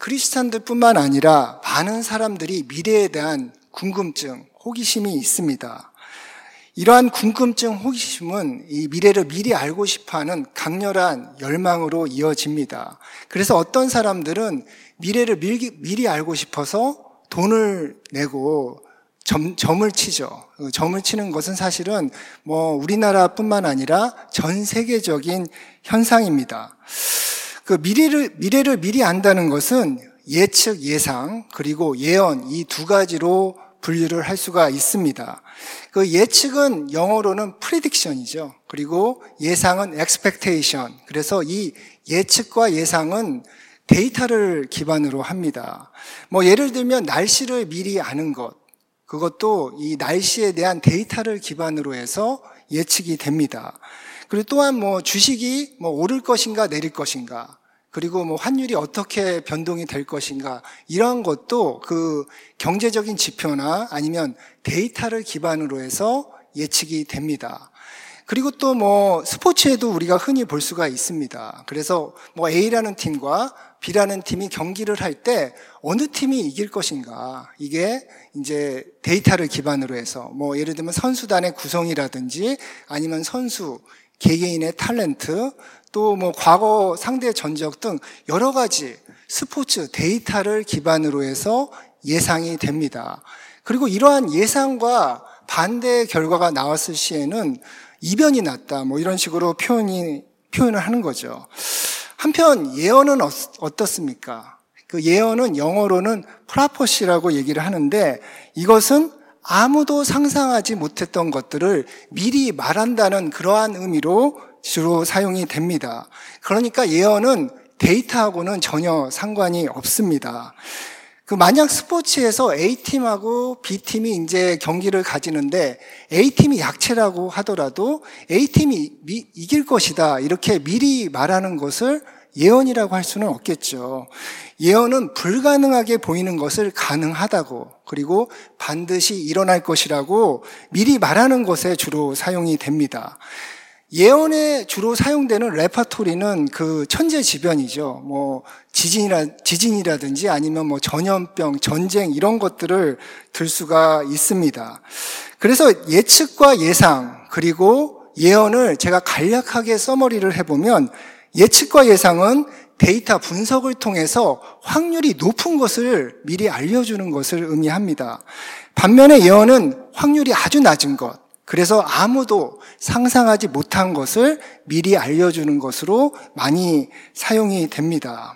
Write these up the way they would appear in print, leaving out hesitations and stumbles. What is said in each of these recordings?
크리스찬들뿐만 아니라 많은 사람들이 미래에 대한 궁금증, 호기심이 있습니다. 이러한 궁금증, 호기심은 이 미래를 미리 알고 싶어하는 강렬한 열망으로 이어집니다. 그래서 어떤 사람들은 미래를 미리 알고 싶어서 돈을 내고 점을 치죠. 점을 치는 것은 사실은 우리나라뿐만 아니라 전 세계적인 현상입니다. 그 미래를 미리 안다는 것은 예측, 예상, 그리고 예언 이 두 가지로 분류를 할 수가 있습니다. 그 예측은 영어로는 prediction이죠. 그리고 예상은 expectation. 그래서 이 예측과 예상은 데이터를 기반으로 합니다. 예를 들면 날씨를 미리 아는 것, 그것도 이 날씨에 대한 데이터를 기반으로 해서 예측이 됩니다. 그리고 또한 주식이 오를 것인가 내릴 것인가, 그리고 환율이 어떻게 변동이 될 것인가, 이러한 것도 그 경제적인 지표나 아니면 데이터를 기반으로 해서 예측이 됩니다. 그리고 또 스포츠에도 우리가 흔히 볼 수가 있습니다. 그래서 A라는 팀과 B라는 팀이 경기를 할 때 어느 팀이 이길 것인가, 이게 이제 데이터를 기반으로 해서 예를 들면 선수단의 구성이라든지 아니면 선수 개개인의 탤런트, 또 과거 상대 전적 등 여러 가지 스포츠 데이터를 기반으로 해서 예상이 됩니다. 그리고 이러한 예상과 반대의 결과가 나왔을 시에는 이변이 났다, 이런 식으로 표현을 하는 거죠. 한편 예언은 어떻습니까? 그 예언은 영어로는 프라포시라고 얘기를 하는데, 이것은 아무도 상상하지 못했던 것들을 미리 말한다는 그러한 의미로 주로 사용이 됩니다. 그러니까 예언은 데이터하고는 전혀 상관이 없습니다. 만약 스포츠에서 A팀하고 B팀이 이제 경기를 가지는데 A팀이 약체라고 하더라도 A팀이 이길 것이다, 이렇게 미리 말하는 것을 예언이라고 할 수는 없겠죠. 예언은 불가능하게 보이는 것을 가능하다고, 그리고 반드시 일어날 것이라고 미리 말하는 것에 주로 사용이 됩니다. 예언에 주로 사용되는 레퍼토리는 그 천재지변이죠. 지진이라든지 아니면 전염병, 전쟁 이런 것들을 들 수가 있습니다. 그래서 예측과 예상 그리고 예언을 제가 간략하게 서머리를 해보면, 예측과 예상은 데이터 분석을 통해서 확률이 높은 것을 미리 알려주는 것을 의미합니다. 반면에 예언은 확률이 아주 낮은 것, 그래서 아무도 상상하지 못한 것을 미리 알려주는 것으로 많이 사용이 됩니다.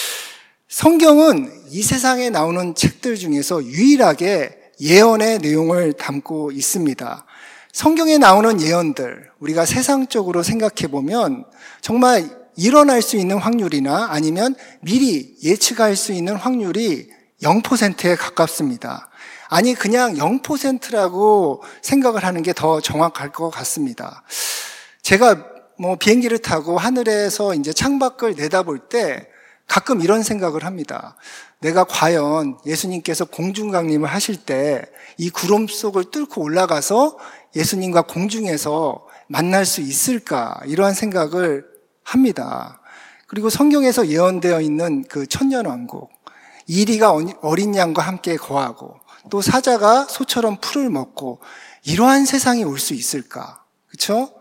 성경은 이 세상에 나오는 책들 중에서 유일하게 예언의 내용을 담고 있습니다. 성경에 나오는 예언들, 우리가 세상적으로 생각해 보면 정말 일어날 수 있는 확률이나 아니면 미리 예측할 수 있는 확률이 0%에 가깝습니다. 아니, 그냥 0%라고 생각을 하는 게 더 정확할 것 같습니다. 제가 비행기를 타고 하늘에서 이제 창밖을 내다볼 때 가끔 이런 생각을 합니다. 내가 과연 예수님께서 공중강림을 하실 때 이 구름 속을 뚫고 올라가서 예수님과 공중에서 만날 수 있을까, 이러한 생각을 합니다. 그리고 성경에서 예언되어 있는 그 천년왕국, 이리가 어린 양과 함께 거하고 또 사자가 소처럼 풀을 먹고, 이러한 세상이 올 수 있을까? 그렇죠?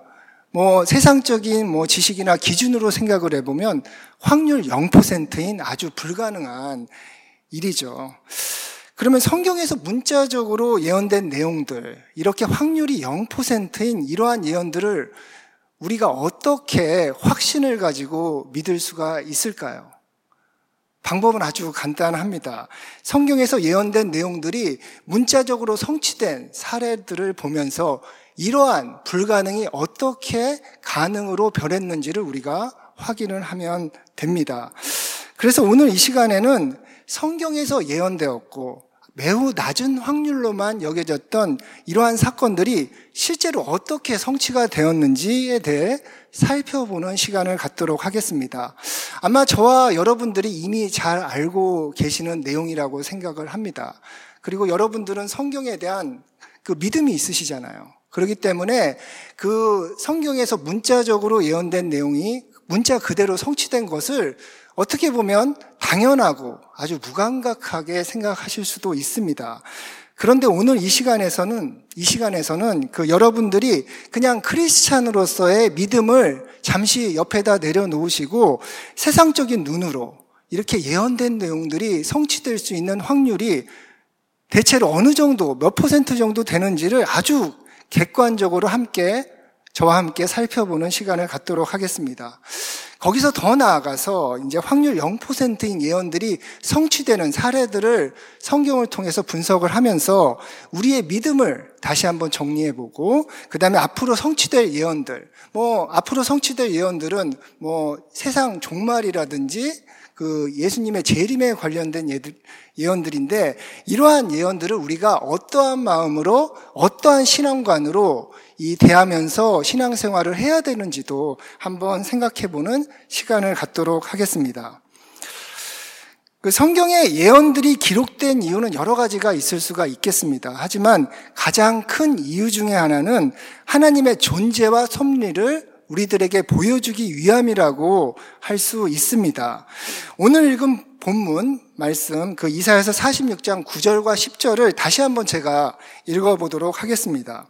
세상적인 지식이나 기준으로 생각을 해보면 확률 0%인 아주 불가능한 일이죠. 그러면 성경에서 문자적으로 예언된 내용들, 이렇게 확률이 0%인 이러한 예언들을 우리가 어떻게 확신을 가지고 믿을 수가 있을까요? 방법은 아주 간단합니다. 성경에서 예언된 내용들이 문자적으로 성취된 사례들을 보면서 이러한 불가능이 어떻게 가능으로 변했는지를 우리가 확인을 하면 됩니다. 그래서 오늘 이 시간에는 성경에서 예언되었고 매우 낮은 확률로만 여겨졌던 이러한 사건들이 실제로 어떻게 성취가 되었는지에 대해 살펴보는 시간을 갖도록 하겠습니다. 아마 저와 여러분들이 이미 잘 알고 계시는 내용이라고 생각을 합니다. 그리고 여러분들은 성경에 대한 그 믿음이 있으시잖아요. 그렇기 때문에 그 성경에서 문자적으로 예언된 내용이 문자 그대로 성취된 것을 어떻게 보면 당연하고 아주 무감각하게 생각하실 수도 있습니다. 그런데 오늘 이 시간에서는 여러분들이 그냥 크리스찬으로서의 믿음을 잠시 옆에다 내려놓으시고 세상적인 눈으로 이렇게 예언된 내용들이 성취될 수 있는 확률이 대체로 어느 정도, 몇 퍼센트 정도 되는지를 아주 객관적으로 저와 함께 살펴보는 시간을 갖도록 하겠습니다. 거기서 더 나아가서 이제 확률 0%인 예언들이 성취되는 사례들을 성경을 통해서 분석을 하면서 우리의 믿음을 다시 한번 정리해보고, 그 다음에 앞으로 성취될 예언들은 세상 종말이라든지 예수님의 재림에 관련된 예언들인데, 이러한 예언들을 우리가 어떠한 마음으로, 어떠한 신앙관으로 대하면서 신앙생활을 해야 되는지도 한번 생각해보는 시간을 갖도록 하겠습니다. 성경에 예언들이 기록된 이유는 여러 가지가 있을 수가 있겠습니다. 하지만 가장 큰 이유 중에 하나는 하나님의 존재와 섭리를 우리들에게 보여주기 위함이라고 할 수 있습니다. 오늘 읽은 본문 말씀, 이사야서 46장 9절과 10절을 다시 한번 제가 읽어보도록 하겠습니다.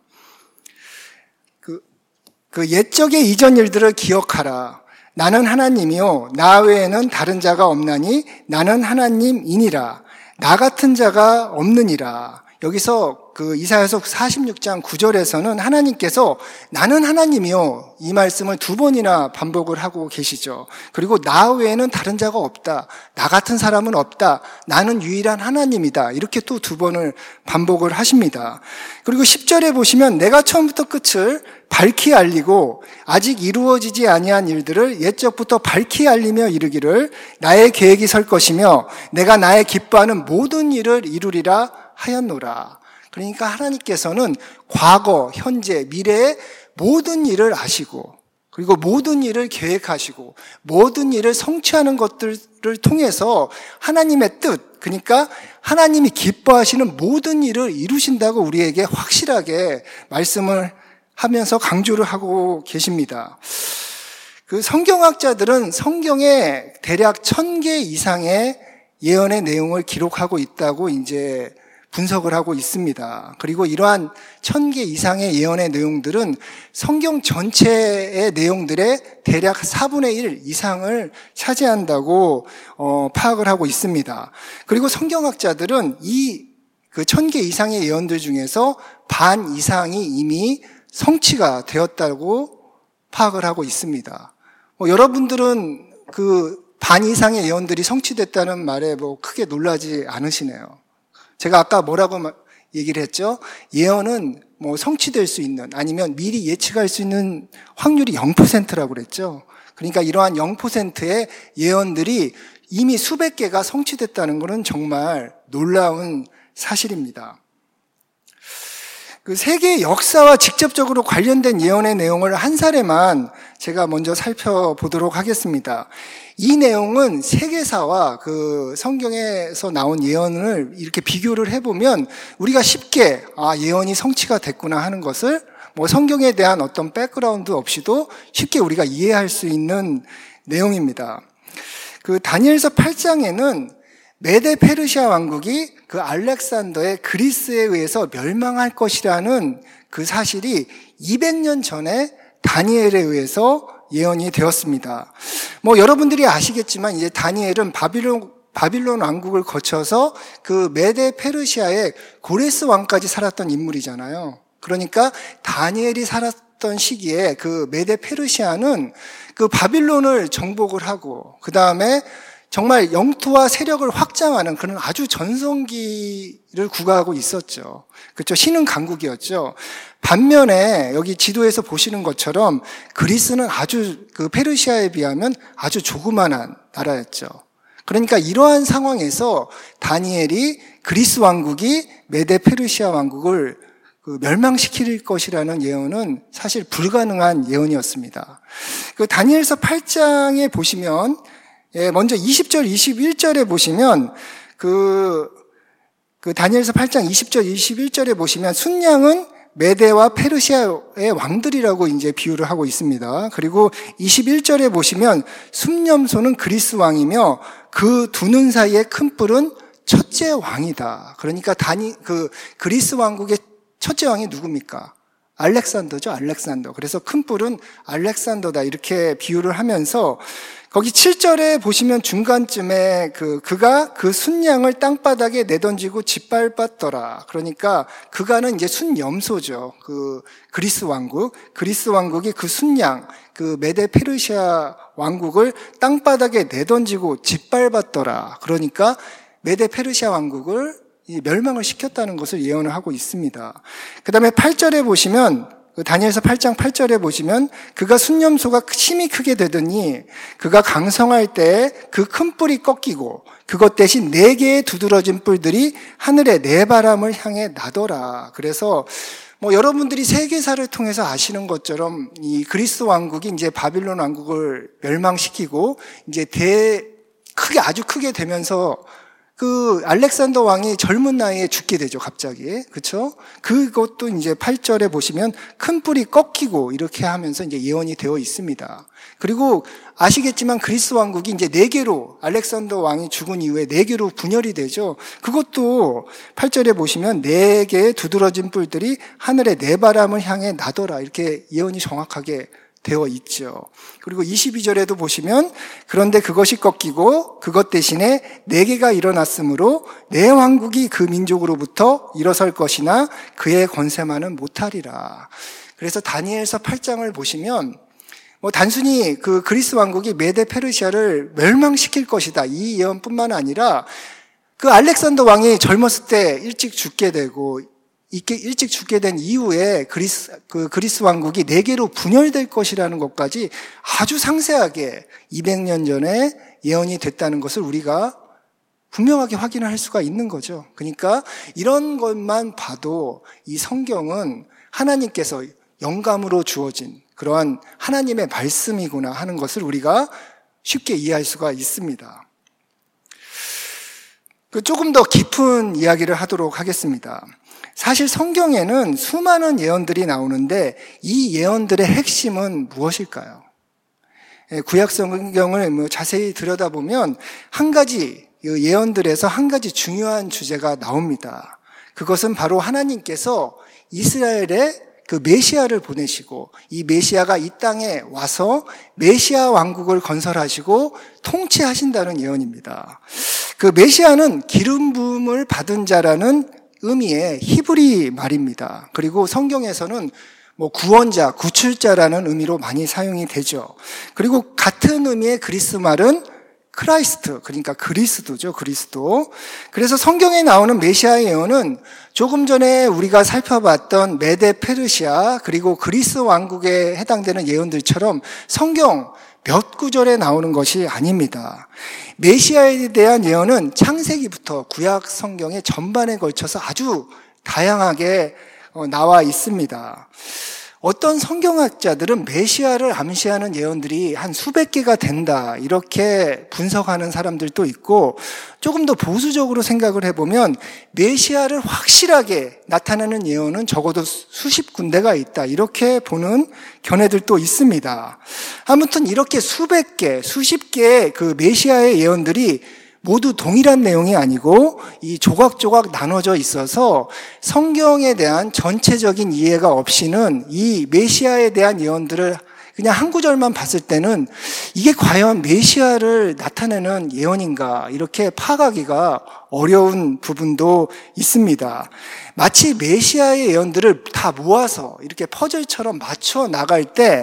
옛적의 이전 일들을 기억하라. 나는 하나님이요 나 외에는 다른 자가 없나니 나는 하나님이니라. 나 같은 자가 없느니라. 여기서 이사야서 46장 9절에서는 하나님께서 나는 하나님이요 이 말씀을 2번이나 반복을 하고 계시죠. 그리고 나 외에는 다른 자가 없다. 나 같은 사람은 없다. 나는 유일한 하나님이다. 이렇게 또 2번을 반복을 하십니다. 그리고 10절에 보시면 내가 처음부터 끝을 밝히 알리고 아직 이루어지지 아니한 일들을 옛적부터 밝히 알리며 이르기를 나의 계획이 설 것이며 내가 나의 기뻐하는 모든 일을 이루리라 하였노라. 그러니까 하나님께서는 과거, 현재, 미래의 모든 일을 아시고, 그리고 모든 일을 계획하시고 모든 일을 성취하는 것들을 통해서 하나님의 뜻, 그러니까 하나님이 기뻐하시는 모든 일을 이루신다고 우리에게 확실하게 말씀을 하면서 강조를 하고 계십니다. 성경학자들은 성경에 대략 1000개 이상의 예언의 내용을 기록하고 있다고 이제 분석을 하고 있습니다. 그리고 이러한 1000개 이상의 예언의 내용들은 성경 전체의 내용들의 대략 4분의 1 이상을 차지한다고 파악을 하고 있습니다. 그리고 성경학자들은 이 1000개 이상의 예언들 중에서 반 이상이 이미 성취가 되었다고 파악을 하고 있습니다. 여러분들은 반 이상의 예언들이 성취됐다는 말에 크게 놀라지 않으시네요. 제가 아까 뭐라고 얘기를 했죠? 예언은 성취될 수 있는, 아니면 미리 예측할 수 있는 확률이 0%라고 그랬죠. 그러니까 이러한 0%의 예언들이 이미 수백 개가 성취됐다는 것은 정말 놀라운 사실입니다. 세계의 역사와 직접적으로 관련된 예언의 내용을 한 사례만 제가 먼저 살펴보도록 하겠습니다. 이 내용은 세계사와 성경에서 나온 예언을 이렇게 비교를 해보면 우리가 쉽게 예언이 성취가 됐구나 하는 것을 성경에 대한 어떤 백그라운드 없이도 쉽게 우리가 이해할 수 있는 내용입니다. 다니엘서 8장에는 메데 페르시아 왕국이 알렉산더의 그리스에 의해서 멸망할 것이라는 사실이 200년 전에 다니엘에 의해서 예언이 되었습니다. 여러분들이 아시겠지만 이제 다니엘은 바빌론 왕국을 거쳐서 메데 페르시아의 고레스 왕까지 살았던 인물이잖아요. 그러니까 다니엘이 살았던 시기에 메데 페르시아는 바빌론을 정복을 하고 그 다음에 정말 영토와 세력을 확장하는 그런 아주 전성기를 구가하고 있었죠. 그렇죠. 신흥 강국이었죠. 반면에 여기 지도에서 보시는 것처럼 그리스는 아주 페르시아에 비하면 아주 조그만한 나라였죠. 그러니까 이러한 상황에서 다니엘이 그리스 왕국이 메데 페르시아 왕국을 멸망시킬 것이라는 예언은 사실 불가능한 예언이었습니다. 다니엘서 8장에 보시면 먼저 20절, 21절에 보시면 다니엘서 8장 20절, 21절에 보시면 순양은 메대와 페르시아의 왕들이라고 이제 비유를 하고 있습니다. 그리고 21절에 보시면 숫염소는 그리스 왕이며 그 두 눈 사이의 큰 뿔은 첫째 왕이다. 그러니까 그리스 왕국의 첫째 왕이 누굽니까? 알렉산더죠, 알렉산더. 그래서 큰 뿔은 알렉산더다. 이렇게 비유를 하면서 거기 7절에 보시면 중간쯤에 그가 그 순양을 땅바닥에 내던지고 짓밟았더라. 그러니까 그가는 이제 순염소죠. 그리스 왕국이 그 순양, 그 메데 페르시아 왕국을 땅바닥에 내던지고 짓밟았더라. 그러니까 메데 페르시아 왕국을 멸망을 시켰다는 것을 예언을 하고 있습니다. 그 다음에 8절에 보시면 다니엘서 8장 8절에 보시면 그가 순염소가 힘이 크게 되더니 그가 강성할 때 그 큰 뿔이 꺾이고 그것 대신 4개의 두드러진 뿔들이 하늘의 네 바람을 향해 나더라. 그래서 여러분들이 세계사를 통해서 아시는 것처럼 이 그리스 왕국이 이제 바빌론 왕국을 멸망시키고 이제 아주 크게 되면서 그 알렉산더 왕이 젊은 나이에 죽게 되죠, 갑자기. 그렇죠? 그것도 이제 8절에 보시면 큰 뿔이 꺾이고 이렇게 하면서 이제 예언이 되어 있습니다. 그리고 아시겠지만 그리스 왕국이 이제 4개로 알렉산더 왕이 죽은 이후에 4개로 분열이 되죠. 그것도 8절에 보시면 4개의 두드러진 뿔들이 하늘의 네 바람을 향해 나더라. 이렇게 예언이 정확하게 되어 있죠. 그리고 22절에도 보시면 그런데 그것이 꺾이고 그것 대신에 4개가 일어났으므로 내 왕국이 그 민족으로부터 일어설 것이나 그의 권세만은 못하리라. 그래서 다니엘서 8장을 보시면 단순히 그 그리스 왕국이 메데 페르시아를 멸망시킬 것이다. 이 예언뿐만 아니라 그 알렉산더 왕이 젊었을 때 일찍 죽게 된 이후에 그리스 왕국이 4개로 분열될 것이라는 것까지 아주 상세하게 200년 전에 예언이 됐다는 것을 우리가 분명하게 확인을 할 수가 있는 거죠. 그러니까 이런 것만 봐도 이 성경은 하나님께서 영감으로 주어진 그러한 하나님의 말씀이구나 하는 것을 우리가 쉽게 이해할 수가 있습니다. 조금 더 깊은 이야기를 하도록 하겠습니다. 사실 성경에는 수많은 예언들이 나오는데 이 예언들의 핵심은 무엇일까요? 구약 성경을 자세히 들여다보면 한 가지 예언들에서 한 가지 중요한 주제가 나옵니다. 그것은 바로 하나님께서 이스라엘에 그 메시아를 보내시고 이 메시아가 이 땅에 와서 메시아 왕국을 건설하시고 통치하신다는 예언입니다. 그 메시아는 기름 부음을 받은 자라는 의미의 히브리 말입니다. 그리고 성경에서는 구원자, 구출자라는 의미로 많이 사용이 되죠. 그리고 같은 의미의 그리스 말은 크라이스트, 그러니까 그리스도죠, 그리스도. 그래서 성경에 나오는 메시아의 예언은 조금 전에 우리가 살펴봤던 메데 페르시아 그리고 그리스 왕국에 해당되는 예언들처럼 성경 몇 구절에 나오는 것이 아닙니다. 메시아에 대한 예언은 창세기부터 구약 성경의 전반에 걸쳐서 아주 다양하게 나와 있습니다. 어떤 성경학자들은 메시아를 암시하는 예언들이 한 수백 개가 된다 이렇게 분석하는 사람들도 있고 조금 더 보수적으로 생각을 해보면 메시아를 확실하게 나타내는 예언은 적어도 수십 군데가 있다 이렇게 보는 견해들도 있습니다. 아무튼 이렇게 수백 개, 수십 개의 그 메시아의 예언들이 모두 동일한 내용이 아니고 이 조각조각 나눠져 있어서 성경에 대한 전체적인 이해가 없이는 이 메시아에 대한 예언들을 그냥 한 구절만 봤을 때는 이게 과연 메시아를 나타내는 예언인가 이렇게 파악하기가 어려운 부분도 있습니다. 마치 메시아의 예언들을 다 모아서 이렇게 퍼즐처럼 맞춰 나갈 때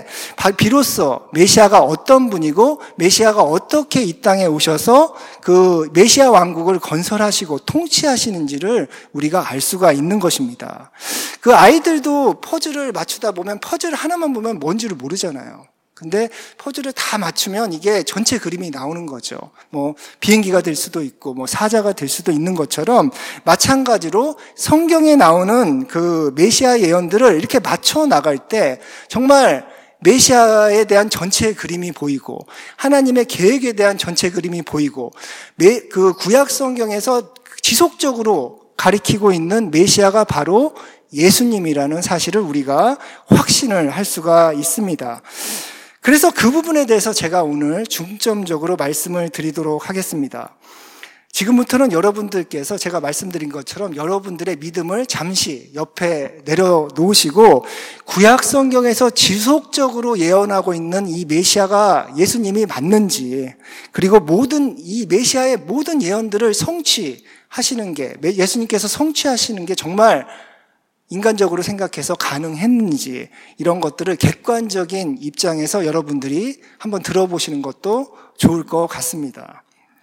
비로소 메시아가 어떤 분이고 메시아가 어떻게 이 땅에 오셔서 그 메시아 왕국을 건설하시고 통치하시는지를 우리가 알 수가 있는 것입니다. 그 아이들도 퍼즐을 맞추다 보면 퍼즐 하나만 보면 뭔지를 모르잖아요. 근데 퍼즐을 다 맞추면 이게 전체 그림이 나오는 거죠. 비행기가 될 수도 있고, 사자가 될 수도 있는 것처럼 마찬가지로 성경에 나오는 그 메시아 예언들을 이렇게 맞춰 나갈 때 정말 메시아에 대한 전체 그림이 보이고 하나님의 계획에 대한 전체 그림이 보이고 그 구약 성경에서 지속적으로 가리키고 있는 메시아가 바로 예수님이라는 사실을 우리가 확신을 할 수가 있습니다. 그래서 그 부분에 대해서 제가 오늘 중점적으로 말씀을 드리도록 하겠습니다. 지금부터는 여러분들께서 제가 말씀드린 것처럼 여러분들의 믿음을 잠시 옆에 내려놓으시고 구약 성경에서 지속적으로 예언하고 있는 이 메시아가 예수님이 맞는지, 그리고 이 메시아의 모든 예언들을 성취하시는 게, 예수님께서 성취하시는 게 정말 인간적으로 생각해서 가능했는지, 이런 것들을 객관적인 입장에서 여러분들이 한번 들어보시는 것도 좋을 것 같습니다.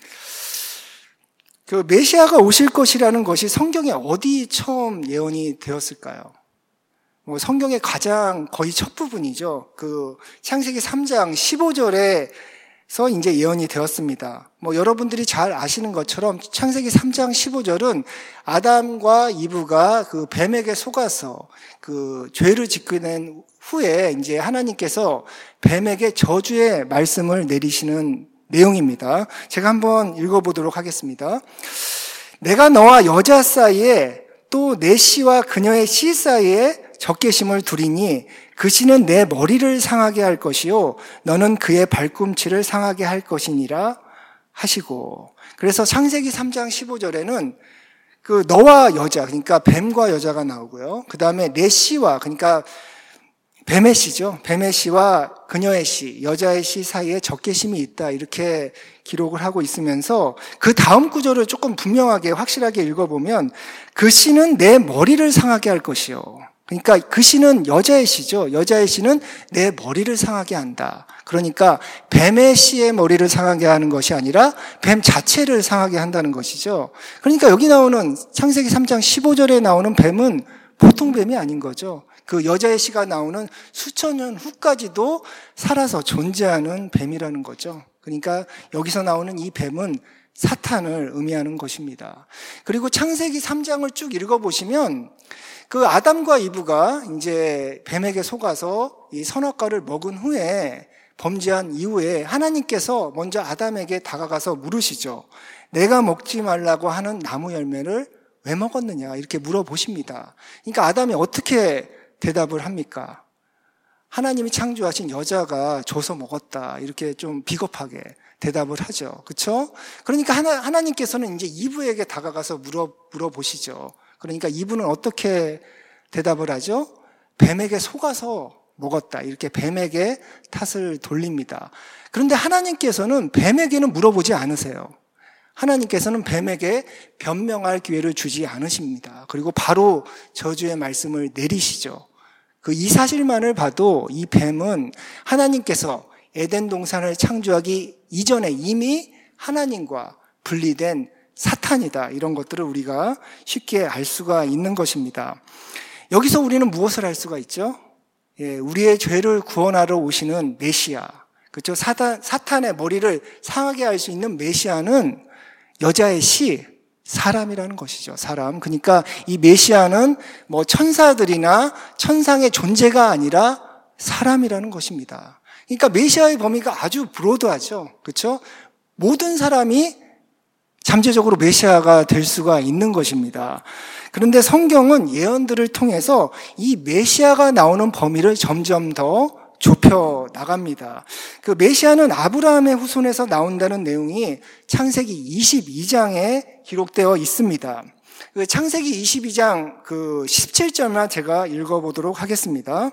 그 메시아가 오실 것이라는 것이 성경에 어디 처음 예언이 되었을까요? 성경의 가장 거의 첫 부분이죠. 그 창세기 3장 15절에서 이제 예언이 되었습니다. 여러분들이 잘 아시는 것처럼 창세기 3장 15절은 아담과 이브가 그 뱀에게 속아서 그 죄를 짓게 된 후에 이제 하나님께서 뱀에게 저주의 말씀을 내리시는 내용입니다. 제가 한번 읽어보도록 하겠습니다. 내가 너와 여자 사이에 또 내 씨와 그녀의 씨 사이에 적개심을 두리니 그 씨는 내 머리를 상하게 할 것이요 너는 그의 발꿈치를 상하게 할 것이니라 하시고, 그래서 창세기 3장 15절에는 그 너와 여자, 그러니까 뱀과 여자가 나오고요. 그 다음에 내 씨와, 그러니까 뱀의 씨죠. 뱀의 씨와 그녀의 씨, 여자의 씨 사이에 적개심이 있다, 이렇게 기록을 하고 있으면서 그 다음 구절을 조금 분명하게 확실하게 읽어보면 그 씨는 내 머리를 상하게 할 것이요. 그러니까 그 씨는 여자의 씨죠. 여자의 씨는 내 머리를 상하게 한다. 그러니까 뱀의 씨의 머리를 상하게 하는 것이 아니라 뱀 자체를 상하게 한다는 것이죠. 그러니까 여기 나오는 창세기 3장 15절에 나오는 뱀은 보통 뱀이 아닌 거죠. 그 여자의 씨가 나오는 수천 년 후까지도 살아서 존재하는 뱀이라는 거죠. 그러니까 여기서 나오는 이 뱀은 사탄을 의미하는 것입니다. 그리고 창세기 3장을 쭉 읽어보시면 그 아담과 이브가 이제 뱀에게 속아서 이 선악과를 먹은 후에, 범죄한 이후에 하나님께서 먼저 아담에게 다가가서 물으시죠. 내가 먹지 말라고 하는 나무 열매를 왜 먹었느냐, 이렇게 물어보십니다. 그러니까 아담이 어떻게 대답을 합니까? 하나님이 창조하신 여자가 줘서 먹었다, 이렇게 좀 비겁하게 대답을 하죠. 그렇죠? 그러니까 하나님께서는 이제 이브에게 다가가서 물어보시죠. 그러니까 이브는 어떻게 대답을 하죠? 뱀에게 속아서 먹었다, 이렇게 뱀에게 탓을 돌립니다. 그런데 하나님께서는 뱀에게는 물어보지 않으세요. 하나님께서는 뱀에게 변명할 기회를 주지 않으십니다. 그리고 바로 저주의 말씀을 내리시죠. 이 사실만을 봐도 이 뱀은 하나님께서 에덴 동산을 창조하기 이전에 이미 하나님과 분리된 사탄이다, 이런 것들을 우리가 쉽게 알 수가 있는 것입니다. 여기서 우리는 무엇을 할 수가 있죠? 우리의 죄를 구원하러 오시는 메시아, 그렇죠? 사탄의 머리를 상하게 할 수 있는 메시아는 여자의 씨, 사람이라는 것이죠. 사람. 그러니까 이 메시아는 천사들이나 천상의 존재가 아니라 사람이라는 것입니다. 그러니까 메시아의 범위가 아주 브로드하죠. 그렇죠? 모든 사람이 잠재적으로 메시아가 될 수가 있는 것입니다. 그런데 성경은 예언들을 통해서 이 메시아가 나오는 범위를 점점 더 좁혀 나갑니다. 그 메시아는 아브라함의 후손에서 나온다는 내용이 창세기 22장에 기록되어 있습니다. 그 창세기 22장 그 17절만 제가 읽어보도록 하겠습니다.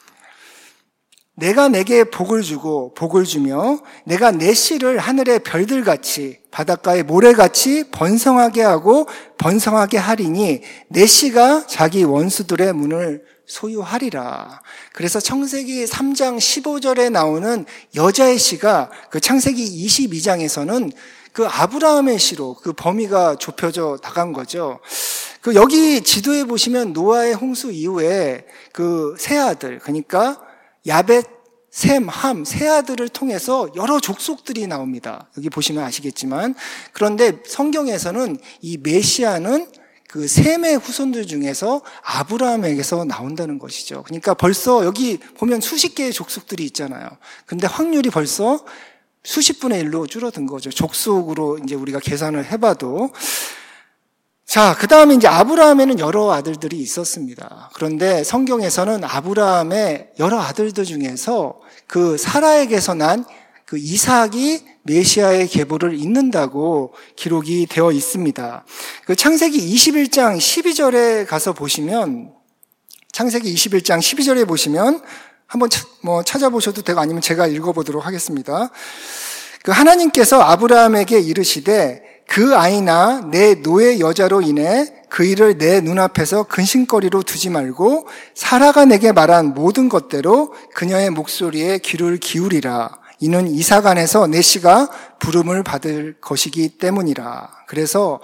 내가 내게 복을 주고 복을 주며 내가 내 씨를 하늘의 별들같이 바닷가의 모래같이 번성하게 하고 번성하게 하리니 내 씨가 자기 원수들의 문을 소유하리라. 그래서 창세기 3장 15절에 나오는 여자의 씨가 그 창세기 22장에서는 그 아브라함의 씨로 그 범위가 좁혀져 나간 거죠. 그 여기 지도에 보시면 노아의 홍수 이후에 그 세 아들, 그러니까 야벳, 셈, 함, 세 아들을 통해서 여러 족속들이 나옵니다. 여기 보시면 아시겠지만, 그런데 성경에서는 이 메시아는 그 셈의 후손들 중에서 아브라함에게서 나온다는 것이죠. 그러니까 벌써 여기 보면 수십 개의 족속들이 있잖아요. 근데 확률이 벌써 수십 분의 1로 줄어든 거죠. 족속으로 이제 우리가 계산을 해봐도. 자, 그 다음에 이제 아브라함에는 여러 아들들이 있었습니다. 그런데 성경에서는 아브라함의 여러 아들들 중에서 그 사라에게서 난 그 이삭이 메시아의 계보를 잇는다고 기록이 되어 있습니다. 그 창세기 21장 12절에 가서 보시면, 창세기 21장 12절에 보시면 한번 찾아보셔도 되고 아니면 제가 읽어보도록 하겠습니다. 그 하나님께서 아브라함에게 이르시되 그 아이나 내 노예 여자로 인해 그 일을 내 눈앞에서 근심거리로 두지 말고 사라가 내게 말한 모든 것대로 그녀의 목소리에 귀를 기울이라. 이는 이삭 안에서 내 씨가 부름을 받을 것이기 때문이라. 그래서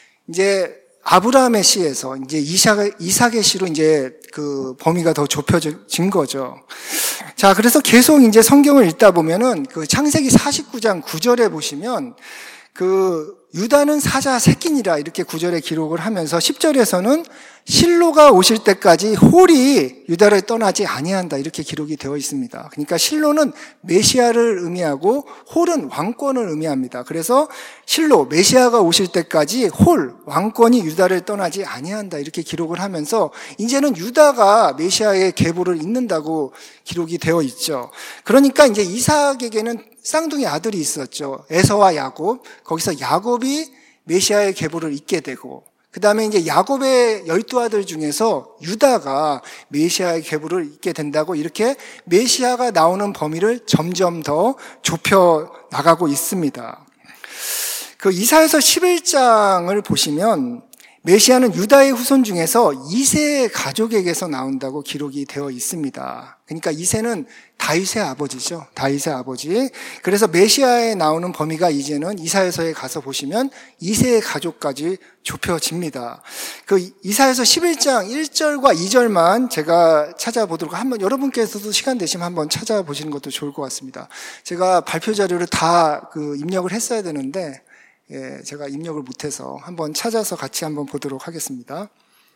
이제 아브라함의 씨에서 이제 이삭의 씨로 이제 그 범위가 더 좁혀진 거죠. 자, 그래서 계속 이제 성경을 읽다 보면은 그 창세기 49장 9절에 보시면 그 유다는 사자 새끼니라 이렇게 9절에 기록을 하면서 10절에서는 실로가 오실 때까지 홀이 유다를 떠나지 아니한다 이렇게 기록이 되어 있습니다. 그러니까 실로는 메시아를 의미하고 홀은 왕권을 의미합니다. 그래서 실로 메시아가 오실 때까지 홀 왕권이 유다를 떠나지 아니한다 이렇게 기록을 하면서 이제는 유다가 메시아의 계보를 잇는다고 기록이 되어 있죠. 그러니까 이제 이삭에게는 쌍둥이 아들이 있었죠. 에서와 야곱. 거기서 야곱이 메시아의 계보를 잇게 되고 그 다음에 이제 야곱의 12아들 중에서 유다가 메시아의 계보를 잇게 된다고 이렇게 메시아가 나오는 범위를 점점 더 좁혀 나가고 있습니다. 그 이사야서 11장을 보시면 메시아는 유다의 후손 중에서 이세 가족에게서 나온다고 기록이 되어 있습니다. 그러니까 이세는 다윗의 아버지죠. 다윗의 아버지. 그래서 메시아에 나오는 범위가 이제는 이사야서에 가서 보시면 이세의 가족까지 좁혀집니다. 그 이사야서 11장 1절과 2절만 제가 찾아보도록 한번 여러분께서도 시간 되시면 한번 찾아보시는 것도 좋을 것 같습니다. 제가 발표 자료를 다 그 입력을 했어야 되는데 제가 입력을 못해서 한번 찾아서 같이 한번 보도록 하겠습니다.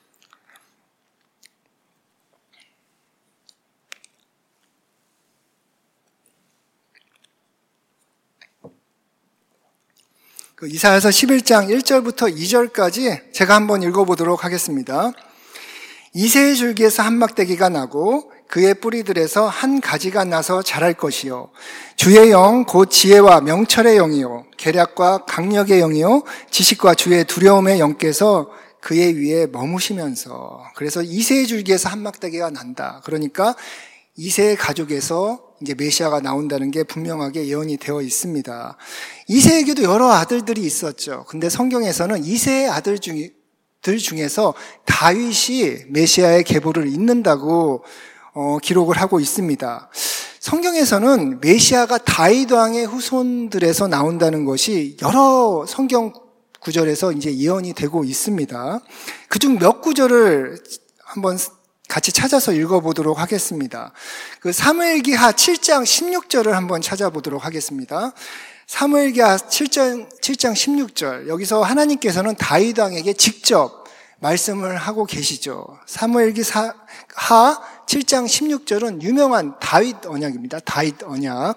그 이사야서 11장 1절부터 2절까지 제가 한번 읽어보도록 하겠습니다. 이새의 줄기에서 한 막대기가 나고 그의 뿌리들에서 한 가지가 나서 자랄 것이요 주의 영 곧 지혜와 명철의 영이요 계략과 강력의 영이요 지식과 주의 두려움의 영께서 그의 위에 머무시면서 그래서 이새의 줄기에서 한 막대기가 난다. 그러니까 이새의 가족에서 이제 메시아가 나온다는 게 분명하게 예언이 되어 있습니다. 이새에게도 여러 아들들이 있었죠. 근데 성경에서는 이새의 아들 중에서 다윗이 메시아의 계보를 잇는다고 기록을 하고 있습니다. 성경에서는 메시아가 다윗 왕의 후손들에서 나온다는 것이 여러 성경 구절에서 이제 예언이 되고 있습니다. 그중 몇 구절을 한번 같이 찾아서 읽어보도록 하겠습니다. 그 사무엘기하 7장 16절을 한번 찾아보도록 하겠습니다. 사무엘기하 7장 16절 여기서 하나님께서는 다윗 왕에게 직접 말씀을 하고 계시죠. 사무엘기하 7장 16절은 유명한 다윗 언약입니다. 다윗 언약.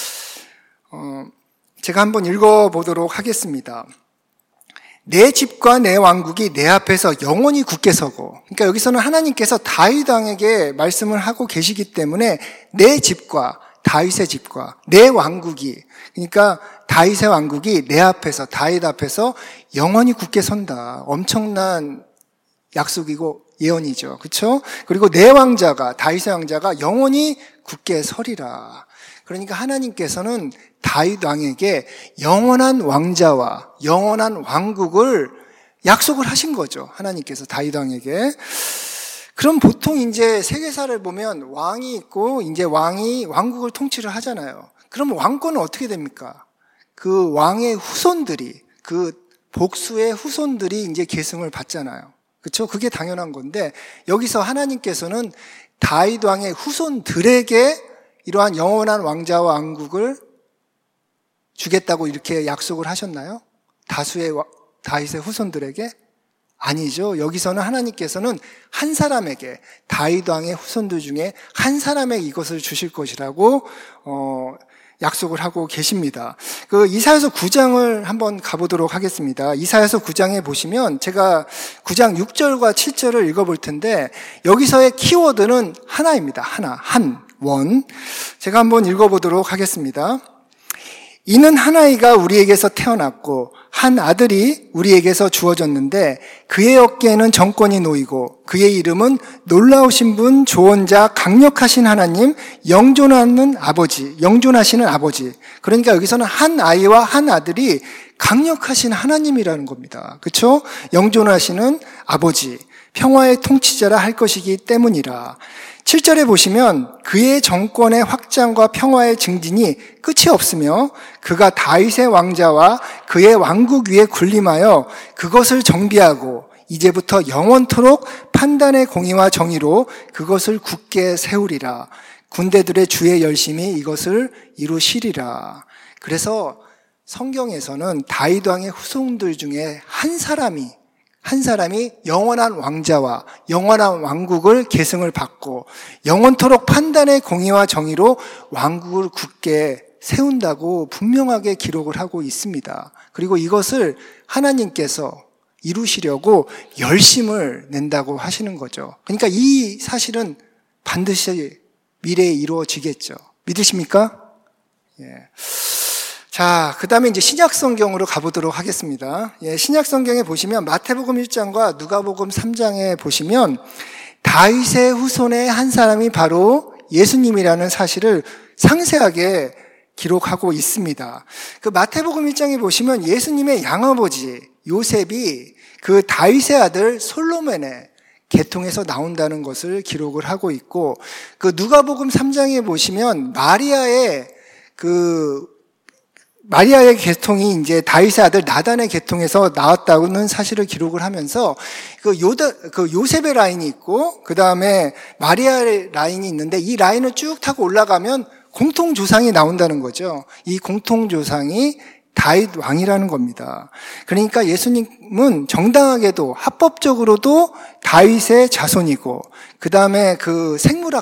제가 한번 읽어보도록 하겠습니다. 내 집과 내 왕국이 내 앞에서 영원히 굳게 서고, 그러니까 여기서는 하나님께서 다윗 왕에게 말씀을 하고 계시기 때문에 내 집과 다윗의 집과 내 왕국이, 그러니까 다윗의 왕국이 내 앞에서, 다윗 앞에서 영원히 굳게 선다. 엄청난 약속이고 예언이죠. 그렇죠? 그리고 내 왕자가, 다윗의 왕자가 영원히 굳게 서리라. 그러니까 하나님께서는 다윗 왕에게 영원한 왕자와 영원한 왕국을 약속을 하신 거죠. 하나님께서 다윗 왕에게. 그럼 보통 이제 세계사를 보면 왕이 있고 이제 왕이 왕국을 통치를 하잖아요. 그럼 왕권은 어떻게 됩니까? 그 왕의 후손들이, 그 복수의 후손들이 이제 계승을 받잖아요. 그렇죠? 그게 당연한 건데 여기서 하나님께서는 다윗 왕의 후손들에게 이러한 영원한 왕자와 왕국을 주겠다고 이렇게 약속을 하셨나요? 다수의 다윗의 후손들에게? 아니죠. 여기서는 하나님께서는 한 사람에게, 다윗 왕의 후손들 중에 한 사람에게 이것을 주실 것이라고 약속을 하고 계십니다. 그 이사야서 9장을 한번 가보도록 하겠습니다. 이사야서 9장에 보시면 제가 9장 6절과 7절을 읽어볼 텐데 여기서의 키워드는 하나입니다. 원. 제가 한번 읽어보도록 하겠습니다. 이는 한 아이가 우리에게서 태어났고 한 아들이 우리에게서 주어졌는데 그의 어깨에는 정권이 놓이고 그의 이름은 놀라우신 분, 조언자, 강력하신 하나님, 영존하시는 아버지. 그러니까 여기서는 한 아이와 한 아들이 강력하신 하나님이라는 겁니다. 그렇죠? 영존하시는 아버지, 평화의 통치자라 할 것이기 때문이라. 7절에 보시면 그의 정권의 확장과 평화의 증진이 끝이 없으며 그가 다윗의 왕자와 그의 왕국 위에 군림하여 그것을 정비하고 이제부터 영원토록 판단의 공의와 정의로 그것을 굳게 세우리라. 군대들의 주의 열심히 이것을 이루시리라. 그래서 성경에서는 다윗 왕의 후손들 중에 한 사람이 영원한 왕자와 영원한 왕국을 계승을 받고 영원토록 판단의 공의와 정의로 왕국을 굳게 세운다고 분명하게 기록을 하고 있습니다. 그리고 이것을 하나님께서 이루시려고 열심을 낸다고 하시는 거죠. 그러니까 이 사실은 반드시 미래에 이루어지겠죠. 믿으십니까? 예. 자, 그 다음에 이제 신약성경으로 가보도록 하겠습니다. 예, 신약성경에 보시면 마태복음 1장과 누가복음 3장에 보시면 다윗의 후손의 한 사람이 바로 예수님이라는 사실을 상세하게 기록하고 있습니다. 그 마태복음 1장에 보시면 예수님의 양아버지 요셉이 그 다윗의 아들 솔로몬의 계통에서 나온다는 것을 기록을 하고 있고, 그 누가복음 3장에 보시면 마리아의 계통이 이제 다윗의 아들 나단의 계통에서 나왔다는 사실을 기록을 하면서 그 요셉의 라인이 있고 그 다음에 마리아의 라인이 있는데 이 라인을 쭉 타고 올라가면 공통조상이 나온다는 거죠. 이 공통조상이 다윗 왕이라는 겁니다. 그러니까 예수님은 정당하게도 합법적으로도 다윗의 자손이고 그 다음에 그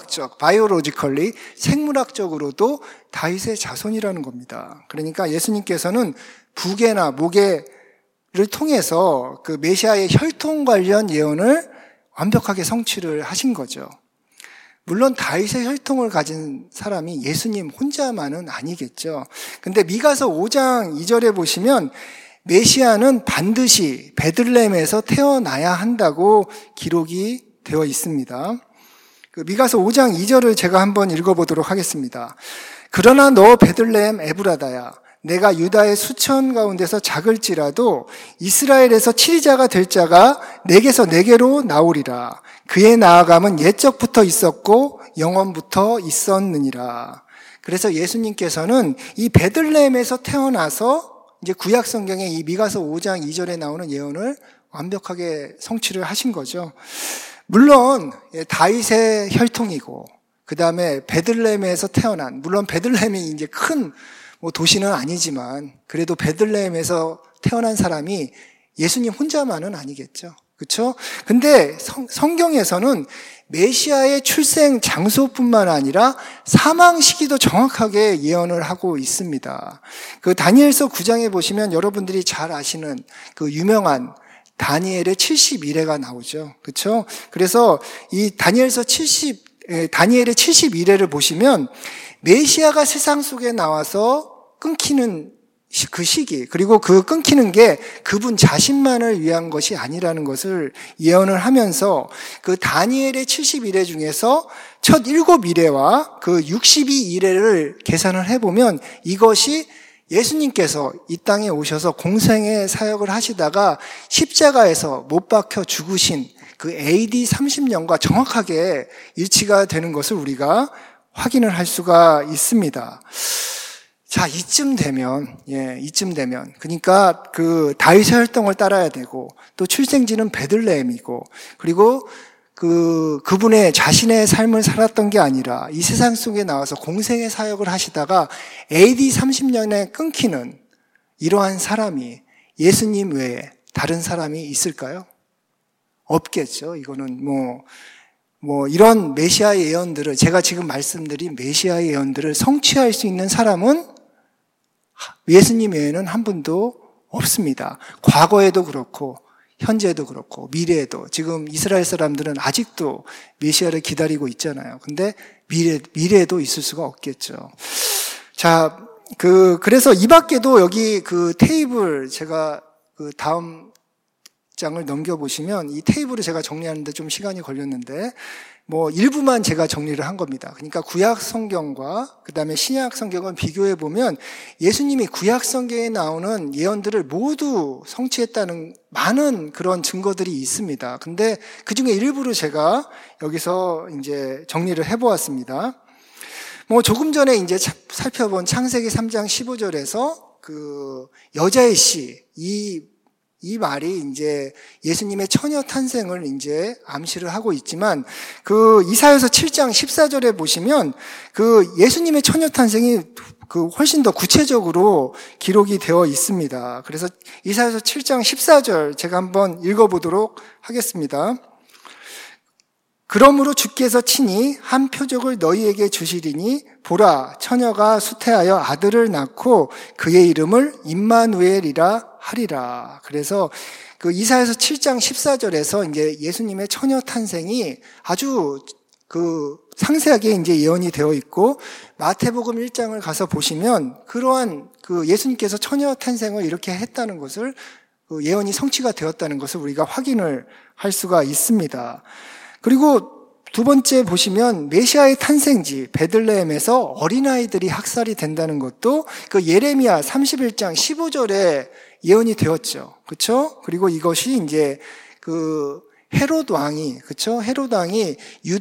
생물학적으로도 다윗의 자손이라는 겁니다. 그러니까 예수님께서는 부계나 모계를 통해서 그 메시아의 혈통 관련 예언을 완벽하게 성취를 하신 거죠. 물론 다윗의 혈통을 가진 사람이 예수님 혼자만은 아니겠죠. 근데 미가서 5장 2절에 보시면 메시아는 반드시 베들레헴에서 태어나야 한다고 기록이 되어 있습니다. 그 미가서 5장 2절을 제가 한번 읽어보도록 하겠습니다. 그러나 너 베들레헴 에브라다야, 내가 유다의 수천 가운데서 작을지라도 이스라엘에서 치리자가 될 자가 내게서 내게로 나오리라. 그의 나아감은 옛적부터 있었고 영원부터 있었느니라. 그래서 예수님께서는 이 베들레헴에서 태어나서 이제 구약 성경에 이 미가서 5장 2절에 나오는 예언을 완벽하게 성취를 하신 거죠. 물론 다윗의 혈통이고 그 다음에 베들레헴에서 태어난, 물론 베들레헴이 이제 큰 도시는 아니지만 그래도 베들레헴에서 태어난 사람이 예수님 혼자만은 아니겠죠. 그렇죠? 근데 성경에서는 메시아의 출생 장소뿐만 아니라 사망 시기도 정확하게 예언을 하고 있습니다. 그 다니엘서 9장에 보시면 여러분들이 잘 아시는 그 유명한 다니엘의 70일해가 나오죠. 그렇죠? 그래서 이 다니엘의 70일해를 보시면 메시아가 세상 속에 나와서 끊기는 그 시기, 그리고 그 끊기는 게 그분 자신만을 위한 것이 아니라는 것을 예언을 하면서 그 다니엘의 70일해 중에서 첫 7일해와 그 62일해를 계산을 해보면 이것이 예수님께서 이 땅에 오셔서 공생의 사역을 하시다가 십자가에서 못 박혀 죽으신 그 AD 30년과 정확하게 일치가 되는 것을 우리가 확인을 할 수가 있습니다. 자, 이쯤 되면, 그러니까 그 다윗의 혈통을 따라야 되고, 또 출생지는 베들레헴이고, 그리고 그분의 자신의 삶을 살았던 게 아니라 이 세상 속에 나와서 공생의 사역을 하시다가 AD 30년에 끊기는 이러한 사람이 예수님 외에 다른 사람이 있을까요? 없겠죠. 이거는 이런 메시아의 예언들을, 제가 지금 말씀드린 메시아의 예언들을 성취할 수 있는 사람은 예수님 외에는 한 분도 없습니다. 과거에도 그렇고 현재도 그렇고 미래에도. 지금 이스라엘 사람들은 아직도 메시아를 기다리고 있잖아요. 근데 미래에도 있을 수가 없겠죠. 자, 그래서 이 밖에도 여기 그 테이블, 제가 그 다음 장을 넘겨보시면 이 테이블을 제가 정리하는데 좀 시간이 걸렸는데 일부만 제가 정리를 한 겁니다. 그러니까 구약 성경과 그 다음에 신약 성경을 비교해 보면 예수님이 구약 성경에 나오는 예언들을 모두 성취했다는 많은 그런 증거들이 있습니다. 근데 그 중에 일부를 제가 여기서 이제 정리를 해보았습니다. 조금 전에 이제 살펴본 창세기 3장 15절에서 그 여자의 씨, 이 말이 이제 예수님의 처녀 탄생을 이제 암시를 하고 있지만 그 이사야서 7장 14절에 보시면 그 예수님의 처녀 탄생이 그 훨씬 더 구체적으로 기록이 되어 있습니다. 그래서 이사야서 7장 14절 제가 한번 읽어보도록 하겠습니다. 그러므로 주께서 친히 한 표적을 너희에게 주시리니 보라 처녀가 수태하여 아들을 낳고 그의 이름을 임마누엘이라 하리라. 그래서 그 이사야서 7장 14절에서 이제 예수님의 처녀 탄생이 아주 그 상세하게 이제 예언이 되어 있고 마태복음 1장을 가서 보시면 그러한 그 예수님께서 처녀 탄생을 이렇게 했다는 것을 그 예언이 성취가 되었다는 것을 우리가 확인을 할 수가 있습니다. 그리고 두 번째 보시면 메시아의 탄생지 베들레헴에서 어린아이들이 학살이 된다는 것도 그 예레미야 31장 15절에 예언이 되었죠. 그렇죠? 그리고 이것이 이제 그 헤롯 왕이, 그렇죠? 헤롯 왕이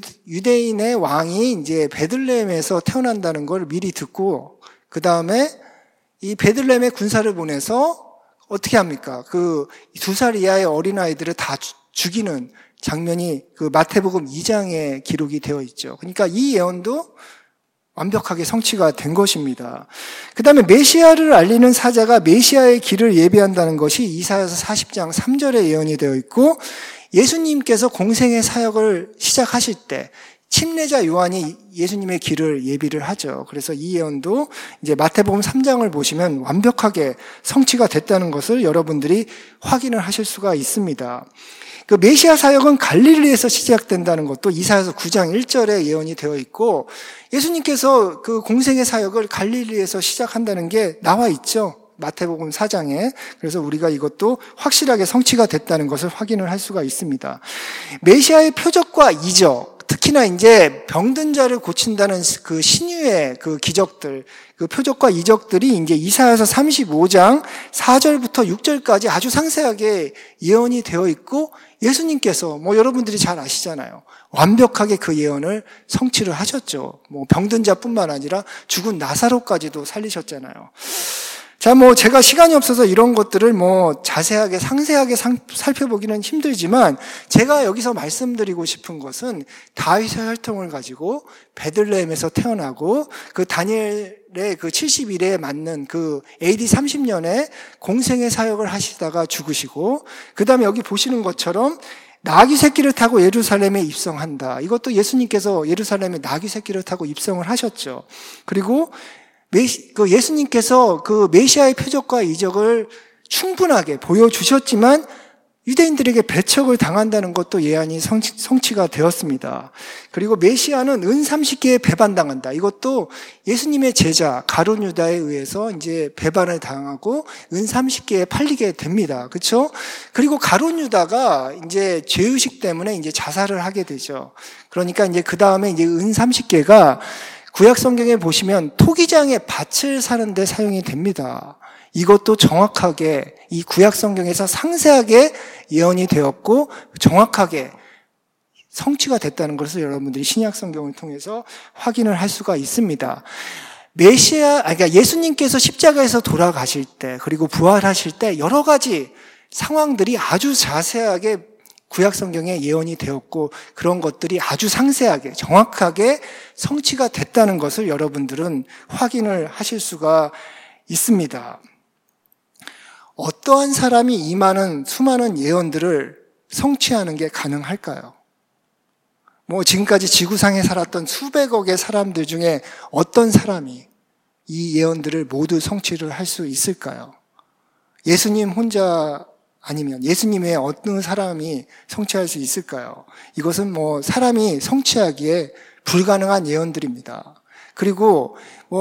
유대인의 왕이 이제 베들레헴에서 태어난다는 걸 미리 듣고 그다음에 이 베들레헴에 군사를 보내서 어떻게 합니까? 그 2살 이하의 어린아이들을 다 죽이는 장면이 그 마태복음 2장에 기록이 되어 있죠. 그러니까 이 예언도 완벽하게 성취가 된 것입니다. 그 다음에 메시아를 알리는 사자가 메시아의 길을 예비한다는 것이 이사야서 40장 3절에 예언이 되어 있고 예수님께서 공생의 사역을 시작하실 때 침례자 요한이 예수님의 길을 예비를 하죠. 그래서 이 예언도 이제 마태복음 3장을 보시면 완벽하게 성취가 됐다는 것을 여러분들이 확인을 하실 수가 있습니다. 그 메시아 사역은 갈릴리에서 시작된다는 것도 이사야서 9장 1절에 예언이 되어 있고 예수님께서 그 공생의 사역을 갈릴리에서 시작한다는 게 나와 있죠. 마태복음 4장에. 그래서 우리가 이것도 확실하게 성취가 됐다는 것을 확인을 할 수가 있습니다. 메시아의 표적과 이적, 특히나 이제 병든 자를 고친다는 그 신유의 그 기적들, 그 표적과 이적들이 이제 이사야서 35장 4절부터 6절까지 아주 상세하게 예언이 되어 있고 예수님께서 여러분들이 잘 아시잖아요. 완벽하게 그 예언을 성취를 하셨죠. 병든 자뿐만 아니라 죽은 나사로까지도 살리셨잖아요. 자, 제가 시간이 없어서 이런 것들을 자세하게, 상세하게 살펴보기는 힘들지만, 제가 여기서 말씀드리고 싶은 것은 다윗의 혈통을 가지고 베들레헴에서 태어나고, 그 다니엘의 그 70일에 맞는 그 AD 30년에 공생의 사역을 하시다가 죽으시고, 그 다음에 여기 보시는 것처럼 나귀 새끼를 타고 예루살렘에 입성한다. 이것도 예수님께서 예루살렘에 나귀 새끼를 타고 입성을 하셨죠. 그리고 예수님께서 그 메시아의 표적과 이적을 충분하게 보여주셨지만 유대인들에게 배척을 당한다는 것도 예언이 성취가 되었습니다. 그리고 메시아는 은 30개에 배반당한다. 이것도 예수님의 제자 가룟 유다에 의해서 이제 배반을 당하고 은 30개에 팔리게 됩니다. 그렇죠? 그리고 가룟 유다가 이제 죄의식 때문에 이제 자살을 하게 되죠. 그러니까 이제 그 다음에 이제 은 30개가 구약 성경에 보시면 토기장에 밭을 사는데 사용이 됩니다. 이것도 정확하게 이 구약 성경에서 상세하게 예언이 되었고 정확하게 성취가 됐다는 것을 여러분들이 신약 성경을 통해서 확인을 할 수가 있습니다. 그러니까 예수님께서 십자가에서 돌아가실 때 그리고 부활하실 때 여러 가지 상황들이 아주 자세하게 구약 성경에 예언이 되었고 그런 것들이 아주 상세하게 정확하게 성취가 됐다는 것을 여러분들은 확인을 하실 수가 있습니다. 어떠한 사람이 이 많은 수많은 예언들을 성취하는 게 가능할까요? 지금까지 지구상에 살았던 수백억의 사람들 중에 어떤 사람이 이 예언들을 모두 성취를 할 수 있을까요? 예수님 혼자 아니면 예수님 외에 어떤 사람이 성취할 수 있을까요? 이것은 사람이 성취하기에 불가능한 예언들입니다. 그리고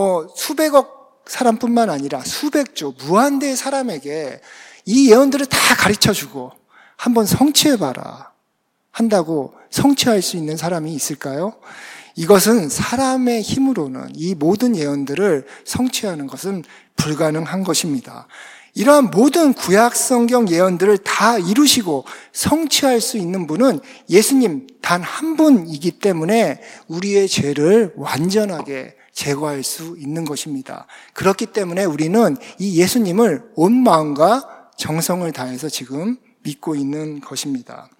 수백억 사람뿐만 아니라 수백조, 무한대의 사람에게 이 예언들을 다 가르쳐주고 한번 성취해봐라 한다고 성취할 수 있는 사람이 있을까요? 이것은 사람의 힘으로는 이 모든 예언들을 성취하는 것은 불가능한 것입니다. 이러한 모든 구약 성경 예언들을 다 이루시고 성취할 수 있는 분은 예수님 단 한 분이기 때문에 우리의 죄를 완전하게 제거할 수 있는 것입니다. 그렇기 때문에 우리는 이 예수님을 온 마음과 정성을 다해서 지금 믿고 있는 것입니다.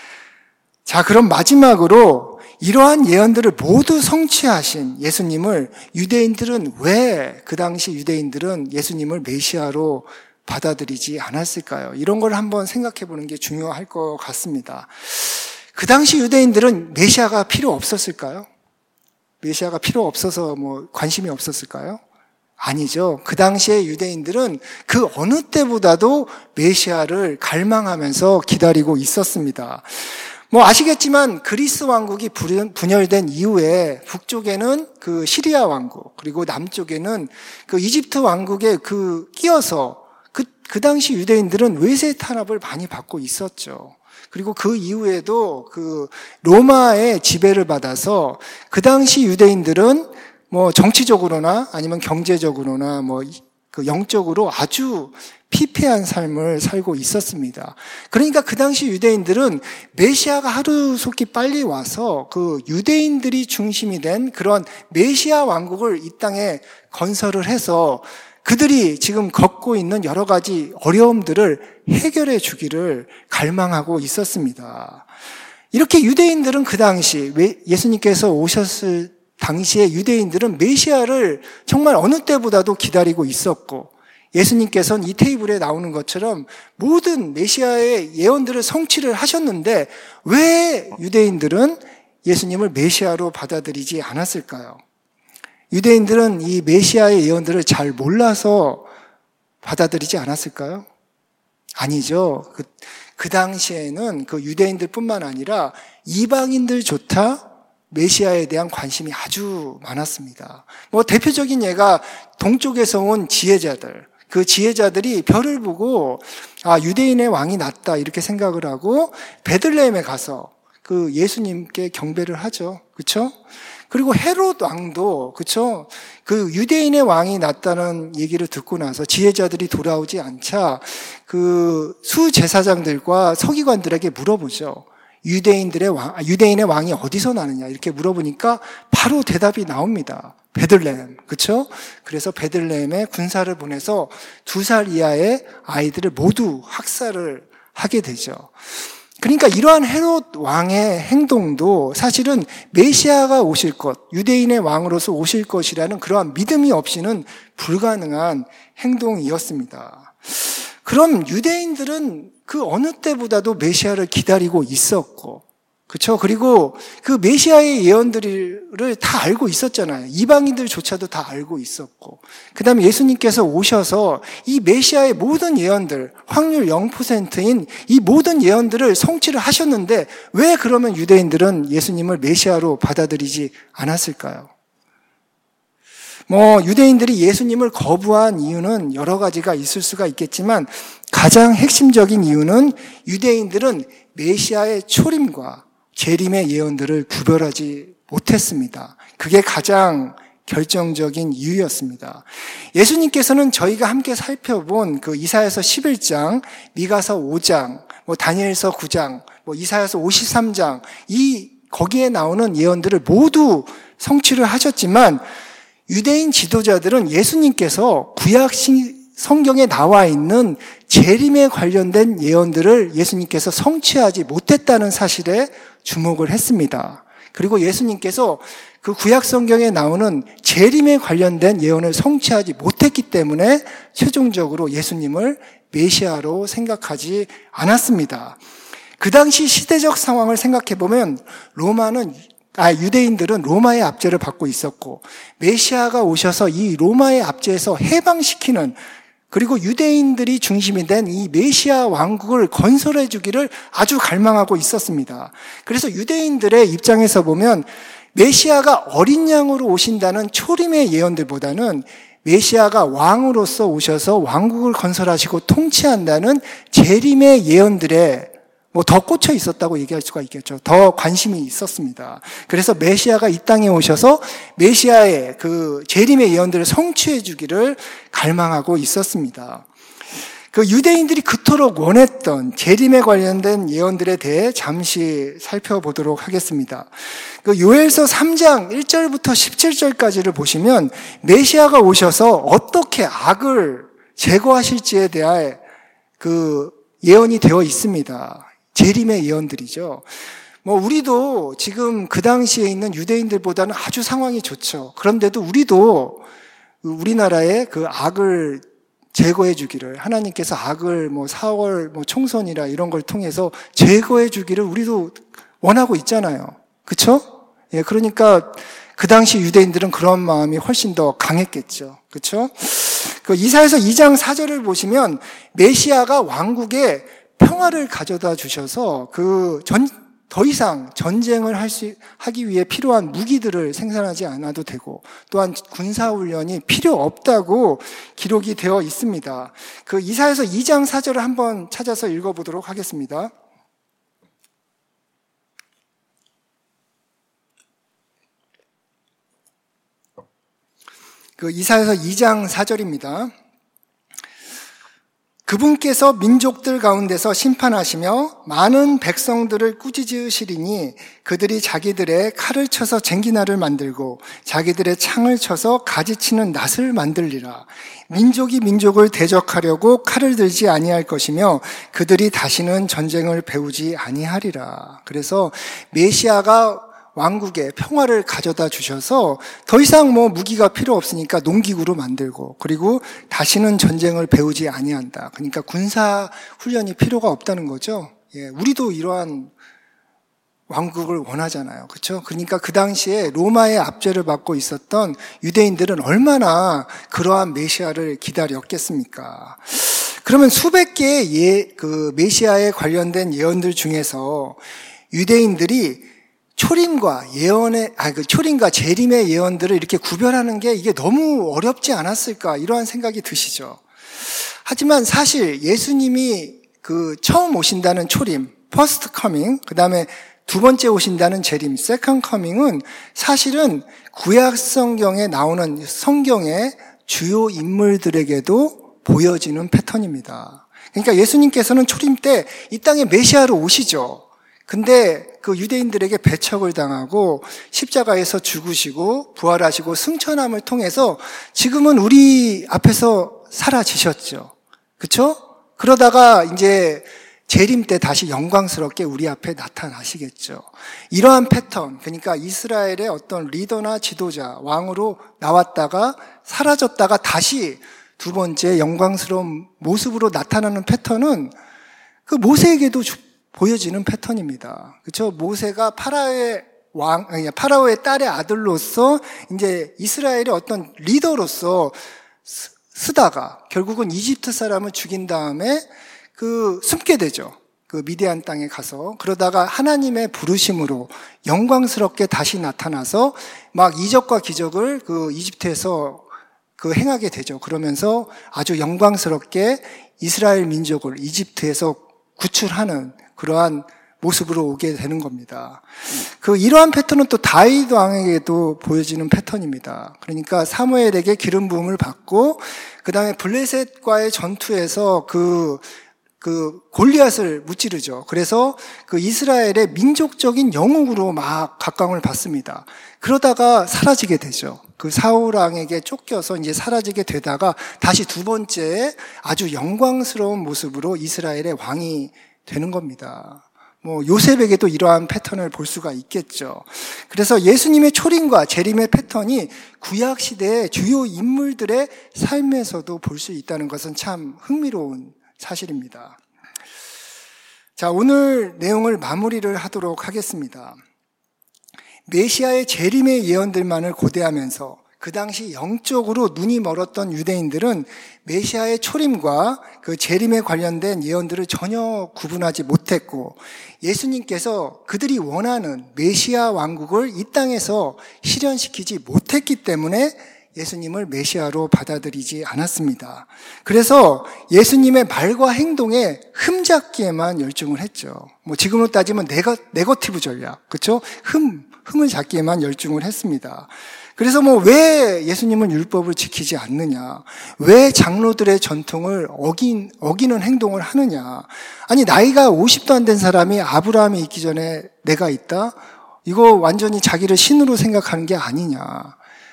자, 그럼 마지막으로 이러한 예언들을 모두 성취하신 예수님을 유대인들은 왜 그 당시 유대인들은 예수님을 메시아로 받아들이지 않았을까요? 이런 걸 한번 생각해 보는 게 중요할 것 같습니다. 그 당시 유대인들은 메시아가 필요 없었을까요? 메시아가 필요 없어서 관심이 없었을까요? 아니죠. 그 당시에 유대인들은 그 어느 때보다도 메시아를 갈망하면서 기다리고 있었습니다. 아시겠지만 그리스 왕국이 분열된 이후에 북쪽에는 그 시리아 왕국, 그리고 남쪽에는 그 이집트 왕국에 끼어서 그 당시 유대인들은 외세 탄압을 많이 받고 있었죠. 그리고 그 이후에도 그 로마의 지배를 받아서 그 당시 유대인들은 정치적으로나 아니면 경제적으로나 그 영적으로 아주 피폐한 삶을 살고 있었습니다. 그러니까 그 당시 유대인들은 메시아가 하루속히 빨리 와서 그 유대인들이 중심이 된 그런 메시아 왕국을 이 땅에 건설을 해서 그들이 지금 겪고 있는 여러 가지 어려움들을 해결해 주기를 갈망하고 있었습니다. 이렇게 유대인들은 그 당시 예수님께서 오셨을 당시에 유대인들은 메시아를 정말 어느 때보다도 기다리고 있었고, 예수님께서는 이 테이블에 나오는 것처럼 모든 메시아의 예언들을 성취를 하셨는데 왜 유대인들은 예수님을 메시아로 받아들이지 않았을까요? 유대인들은 이 메시아의 예언들을 잘 몰라서 받아들이지 않았을까요? 아니죠. 그 당시에는 그 유대인들뿐만 아니라 이방인들조차 메시아에 대한 관심이 아주 많았습니다. 대표적인 예가 동쪽에서 온 지혜자들. 그 지혜자들이 별을 보고 유대인의 왕이 낫다 이렇게 생각을 하고 베들레헴에 가서 그 예수님께 경배를 하죠. 그렇죠? 그리고 헤롯 왕도 그렇죠? 그 유대인의 왕이 낫다는 얘기를 듣고 나서 지혜자들이 돌아오지 않자 그 수제사장들과 서기관들에게 물어보죠. 유대인의 왕이 어디서 나느냐 이렇게 물어보니까 바로 대답이 나옵니다. 베들레헴, 그렇죠? 그래서 베들레헴에 군사를 보내서 2살 이하의 아이들을 모두 학살을 하게 되죠. 그러니까 이러한 헤롯 왕의 행동도 사실은 메시아가 오실 것, 유대인의 왕으로서 오실 것이라는 그러한 믿음이 없이는 불가능한 행동이었습니다. 그럼 유대인들은 그 어느 때보다도 메시아를 기다리고 있었고, 그렇죠? 그리고 그 메시아의 예언들을 다 알고 있었잖아요. 이방인들조차도 다 알고 있었고, 그 다음에 예수님께서 오셔서 이 메시아의 모든 예언들, 확률 0%인 이 모든 예언들을 성취를 하셨는데 왜 그러면 유대인들은 예수님을 메시아로 받아들이지 않았을까요? 유대인들이 예수님을 거부한 이유는 여러 가지가 있을 수가 있겠지만 가장 핵심적인 이유는 유대인들은 메시아의 초림과 재림의 예언들을 구별하지 못했습니다. 그게 가장 결정적인 이유였습니다. 예수님께서는 저희가 함께 살펴본 그 이사야서 11장, 미가서 5장, 다니엘서 9장, 이사야서 53장 거기에 나오는 예언들을 모두 성취를 하셨지만 유대인 지도자들은 예수님께서 구약 성경에 나와 있는 재림에 관련된 예언들을 예수님께서 성취하지 못했다는 사실에 주목을 했습니다. 그리고 예수님께서 그 구약 성경에 나오는 재림에 관련된 예언을 성취하지 못했기 때문에 최종적으로 예수님을 메시아로 생각하지 않았습니다. 그 당시 시대적 상황을 생각해 보면 유대인들은 로마의 압제를 받고 있었고 메시아가 오셔서 이 로마의 압제에서 해방시키는, 그리고 유대인들이 중심이 된 이 메시아 왕국을 건설해 주기를 아주 갈망하고 있었습니다. 그래서 유대인들의 입장에서 보면 메시아가 어린 양으로 오신다는 초림의 예언들보다는 메시아가 왕으로서 오셔서 왕국을 건설하시고 통치한다는 재림의 예언들에 더 꽂혀 있었다고 얘기할 수가 있겠죠. 더 관심이 있었습니다. 그래서 메시아가 이 땅에 오셔서 메시아의 그 재림의 예언들을 성취해 주기를 갈망하고 있었습니다. 그 유대인들이 그토록 원했던 재림에 관련된 예언들에 대해 잠시 살펴보도록 하겠습니다. 그 요엘서 3장 1절부터 17절까지를 보시면 메시아가 오셔서 어떻게 악을 제거하실지에 대해 그 예언이 되어 있습니다. 재림의 예언들이죠. 우리도 지금 그 당시에 있는 유대인들보다는 아주 상황이 좋죠. 그런데도 우리도 우리나라의 그 악을 제거해 주기를, 하나님께서 악을 사월 총선이라 이런 걸 통해서 제거해 주기를 우리도 원하고 있잖아요. 그렇죠? 예, 그러니까 그 당시 유대인들은 그런 마음이 훨씬 더 강했겠죠. 그렇죠? 그 이사야서 2장 4절을 보시면 메시아가 왕국에 평화를 가져다 주셔서 더 이상 전쟁을 하기 위해 필요한 무기들을 생산하지 않아도 되고, 또한 군사훈련이 필요 없다고 기록이 되어 있습니다. 그 이사야서 2장 4절을 한번 찾아서 읽어보도록 하겠습니다. 그 이사야서 2장 4절입니다. 그분께서 민족들 가운데서 심판하시며 많은 백성들을 꾸짖으시리니 그들이 자기들의 칼을 쳐서 쟁기날을 만들고 자기들의 창을 쳐서 가지치는 낫을 만들리라. 민족이 민족을 대적하려고 칼을 들지 아니할 것이며 그들이 다시는 전쟁을 배우지 아니하리라. 그래서 메시아가 왕국에 평화를 가져다 주셔서 더 이상 무기가 필요 없으니까 농기구로 만들고, 그리고 다시는 전쟁을 배우지 아니한다. 그러니까 군사 훈련이 필요가 없다는 거죠. 예, 우리도 이러한 왕국을 원하잖아요. 그렇죠? 그러니까 그 당시에 로마의 압제를 받고 있었던 유대인들은 얼마나 그러한 메시아를 기다렸겠습니까? 그러면 수백 개의 그 메시아에 관련된 예언들 중에서 유대인들이 초림과 재림의 예언들을 이렇게 구별하는 게 이게 너무 어렵지 않았을까, 이러한 생각이 드시죠. 하지만 사실 예수님이 처음 오신다는 초림, first coming, 그 다음에 두 번째 오신다는 재림, second coming은 사실은 구약 성경에 나오는 성경의 주요 인물들에게도 보여지는 패턴입니다. 그러니까 예수님께서는 초림 때 이 땅에 메시아로 오시죠. 근데 그 유대인들에게 배척을 당하고 십자가에서 죽으시고 부활하시고 승천함을 통해서 지금은 우리 앞에서 사라지셨죠. 그렇죠? 그러다가 이제 재림 때 다시 영광스럽게 우리 앞에 나타나시겠죠. 이러한 패턴, 그러니까 이스라엘의 어떤 리더나 지도자, 왕으로 나왔다가 사라졌다가 다시 두 번째 영광스러운 모습으로 나타나는 패턴은 그 모세에게도 보여지는 패턴입니다. 그렇죠? 모세가 파라오의 딸의 아들로서 이제 이스라엘의 어떤 리더로서 쓰다가 결국은 이집트 사람을 죽인 다음에 숨게 되죠. 그 미디안 땅에 가서. 그러다가 하나님의 부르심으로 영광스럽게 다시 나타나서 막 이적과 기적을 이집트에서 행하게 되죠. 그러면서 아주 영광스럽게 이스라엘 민족을 이집트에서 구출하는 그러한 모습으로 오게 되는 겁니다. 이러한 패턴은 또 다윗 왕에게도 보여지는 패턴입니다. 그러니까 사무엘에게 기름 부음을 받고 그 다음에 블레셋과의 전투에서 골리앗을 무찌르죠. 그래서 이스라엘의 민족적인 영웅으로 막 각광을 받습니다. 그러다가 사라지게 되죠. 사울 왕에게 쫓겨서 이제 사라지게 되다가 다시 두 번째 아주 영광스러운 모습으로 이스라엘의 왕이 되는 겁니다. 요셉에게도 이러한 패턴을 볼 수가 있겠죠. 그래서 예수님의 초림과 재림의 패턴이 구약 시대의 주요 인물들의 삶에서도 볼 수 있다는 것은 참 흥미로운 사실입니다. 자, 오늘 내용을 마무리를 하도록 하겠습니다. 메시아의 재림의 예언들만을 고대하면서 그 당시 영적으로 눈이 멀었던 유대인들은 메시아의 초림과 그 재림에 관련된 예언들을 전혀 구분하지 못했고, 예수님께서 그들이 원하는 메시아 왕국을 이 땅에서 실현시키지 못했기 때문에 예수님을 메시아로 받아들이지 않았습니다. 그래서 예수님의 말과 행동에 흠잡기에만 열중을 했죠. 지금으로 따지면 네거티브 전략, 그렇죠? 흠을 잡기에만 열중을 했습니다. 그래서 왜 예수님은 율법을 지키지 않느냐? 왜 장로들의 전통을 어기는 행동을 하느냐? 아니, 나이가 50도 안 된 사람이 아브라함이 있기 전에 내가 있다? 이거 완전히 자기를 신으로 생각하는 게 아니냐?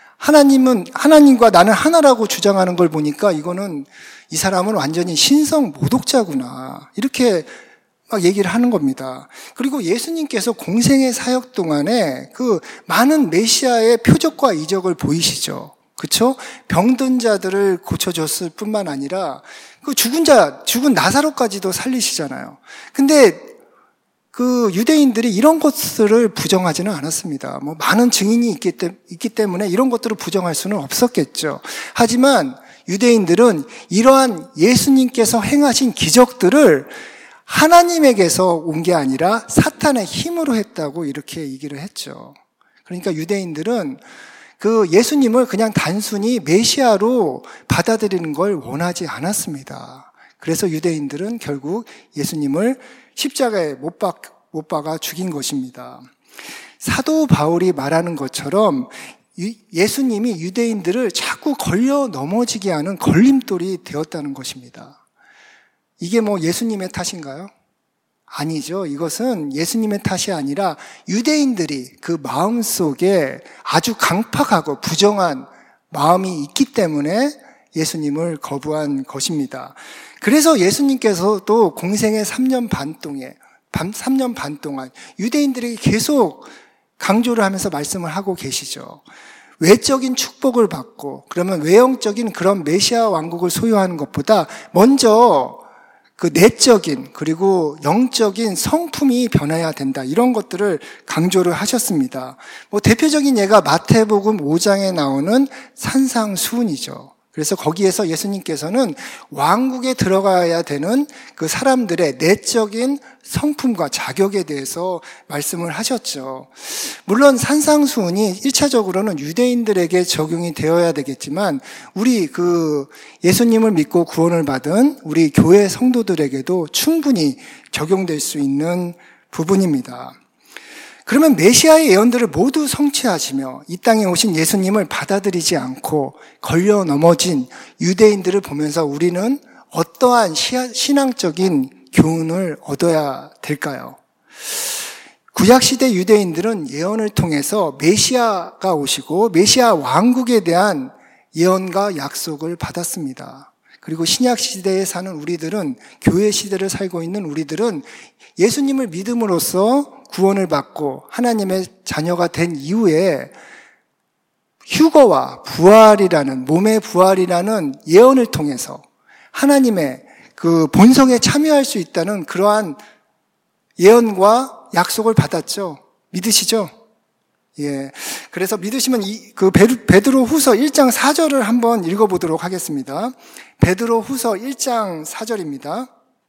하나님과 나는 하나라고 주장하는 걸 보니까 이거는 이 사람은 완전히 신성 모독자구나. 이렇게 막 얘기를 하는 겁니다. 그리고 예수님께서 공생의 사역 동안에 그 많은 메시아의 표적과 이적을 보이시죠. 그렇죠? 병든 자들을 고쳐줬을 뿐만 아니라 그 죽은 나사로까지도 살리시잖아요. 근데 그 유대인들이 이런 것들을 부정하지는 않았습니다. 많은 증인이 있기 때문에 이런 것들을 부정할 수는 없었겠죠. 하지만 유대인들은 이러한 예수님께서 행하신 기적들을 하나님에게서 온 게 아니라 사탄의 힘으로 했다고 이렇게 얘기를 했죠. 그러니까 유대인들은 그 예수님을 그냥 단순히 메시아로 받아들이는 걸 원하지 않았습니다. 그래서 유대인들은 결국 예수님을 십자가에 못 박아 죽인 것입니다. 사도 바울이 말하는 것처럼 예수님이 유대인들을 자꾸 걸려 넘어지게 하는 걸림돌이 되었다는 것입니다. 이게 예수님의 탓인가요? 아니죠. 이것은 예수님의 탓이 아니라 유대인들이 그 마음속에 아주 강팍하고 부정한 마음이 있기 때문에 예수님을 거부한 것입니다. 그래서 예수님께서도 공생의 3년 반 동안 유대인들에게 계속 강조를 하면서 말씀을 하고 계시죠. 외적인 축복을 받고 그러면 외형적인 그런 메시아 왕국을 소유하는 것보다 먼저 그 내적인 그리고 영적인 성품이 변해야 된다. 이런 것들을 강조를 하셨습니다. 대표적인 예가 마태복음 5장에 나오는 산상수훈이죠. 그래서 거기에서 예수님께서는 왕국에 들어가야 되는 그 사람들의 내적인 성품과 자격에 대해서 말씀을 하셨죠. 물론 산상수훈이 1차적으로는 유대인들에게 적용이 되어야 되겠지만 우리 그 예수님을 믿고 구원을 받은 우리 교회 성도들에게도 충분히 적용될 수 있는 부분입니다. 그러면 메시아의 예언들을 모두 성취하시며 이 땅에 오신 예수님을 받아들이지 않고 걸려 넘어진 유대인들을 보면서 우리는 어떠한 신앙적인 교훈을 얻어야 될까요? 구약시대 유대인들은 예언을 통해서 메시아가 오시고 메시아 왕국에 대한 예언과 약속을 받았습니다. 그리고 신약시대에 사는 우리들은, 교회 시대를 살고 있는 우리들은 예수님을 믿음으로써 구원을 받고 하나님의 자녀가 된 이후에 휴거와 부활이라는, 몸의 부활이라는 예언을 통해서 하나님의 그 본성에 참여할 수 있다는 그러한 예언과 약속을 받았죠. 믿으시죠? 예. 그래서 믿으시면 그 베드로 후서 1장 4절을 한번 읽어보도록 하겠습니다. 베드로 후서 1장 4절입니다.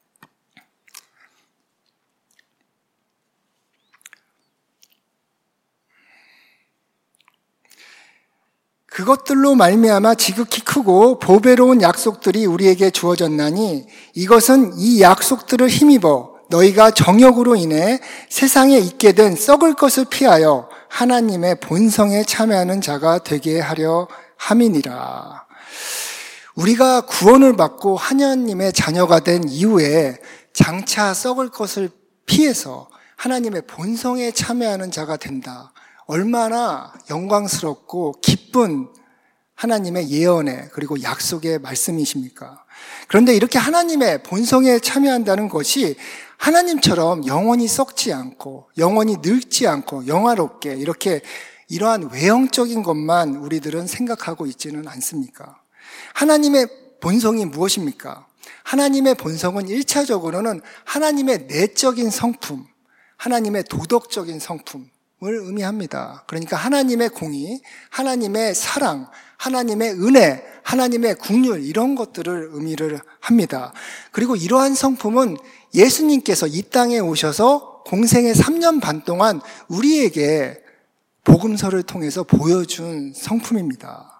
그것들로 말미암아 지극히 크고 보배로운 약속들이 우리에게 주어졌나니 이것은 이 약속들을 힘입어 너희가 정욕으로 인해 세상에 있게 된 썩을 것을 피하여 하나님의 본성에 참여하는 자가 되게 하려 함이니라. 우리가 구원을 받고 하나님의 자녀가 된 이후에 장차 썩을 것을 피해서 하나님의 본성에 참여하는 자가 된다. 얼마나 영광스럽고 기쁜 하나님의 예언의 그리고 약속의 말씀이십니까? 그런데 이렇게 하나님의 본성에 참여한다는 것이 하나님처럼 영원히 썩지 않고 영원히 늙지 않고 영화롭게 이렇게 이러한 외형적인 것만 우리들은 생각하고 있지는 않습니까? 하나님의 본성이 무엇입니까? 하나님의 본성은 1차적으로는 하나님의 내적인 성품, 하나님의 도덕적인 성품을 의미합니다. 그러니까 하나님의 공의, 하나님의 사랑, 하나님의 은혜, 하나님의 긍휼 이런 것들을 의미를 합니다. 그리고 이러한 성품은 예수님께서 이 땅에 오셔서 공생의 3년 반 동안 우리에게 복음서를 통해서 보여준 성품입니다.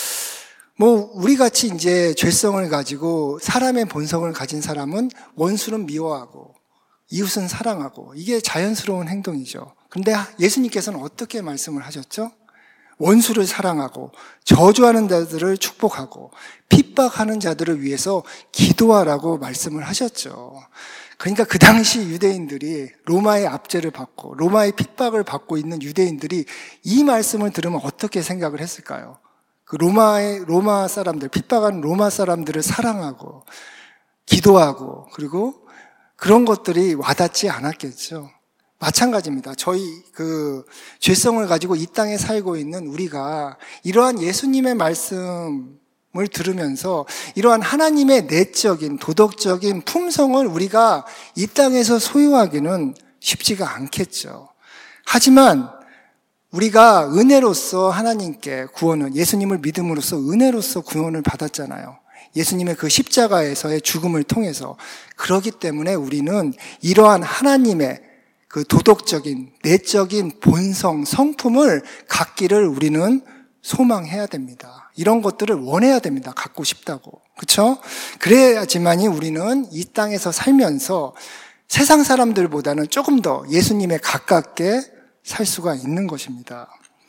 우리 같이 이제 죄성을 가지고 사람의 본성을 가진 사람은 원수는 미워하고 이웃은 사랑하고 이게 자연스러운 행동이죠. 그런데 예수님께서는 어떻게 말씀을 하셨죠? 원수를 사랑하고 저주하는 자들을 축복하고 핍박하는 자들을 위해서 기도하라고 말씀을 하셨죠. 그러니까 그 당시 유대인들이 로마의 압제를 받고 로마의 핍박을 받고 있는 유대인들이 이 말씀을 들으면 어떻게 생각을 했을까요? 그 로마 사람들, 핍박하는 로마 사람들을 사랑하고 기도하고 그리고 그런 것들이 와닿지 않았겠죠. 마찬가지입니다. 저희 죄성을 가지고 이 땅에 살고 있는 우리가 이러한 예수님의 말씀을 들으면서 이러한 하나님의 내적인 도덕적인 품성을 우리가 이 땅에서 소유하기는 쉽지가 않겠죠. 하지만 우리가 은혜로서 하나님께 구원을, 예수님을 믿음으로써 은혜로서 구원을 받았잖아요. 예수님의 그 십자가에서의 죽음을 통해서. 그렇기 때문에 우리는 이러한 하나님의 그 도덕적인, 내적인 본성, 성품을 갖기를 우리는 소망해야 됩니다. 이런 것들을 원해야 됩니다. 갖고 싶다고. 그렇죠? 그래야지만이 우리는 이 땅에서 살면서 세상 사람들보다는 조금 더 예수님에 가깝게 살 수가 있는 것입니다.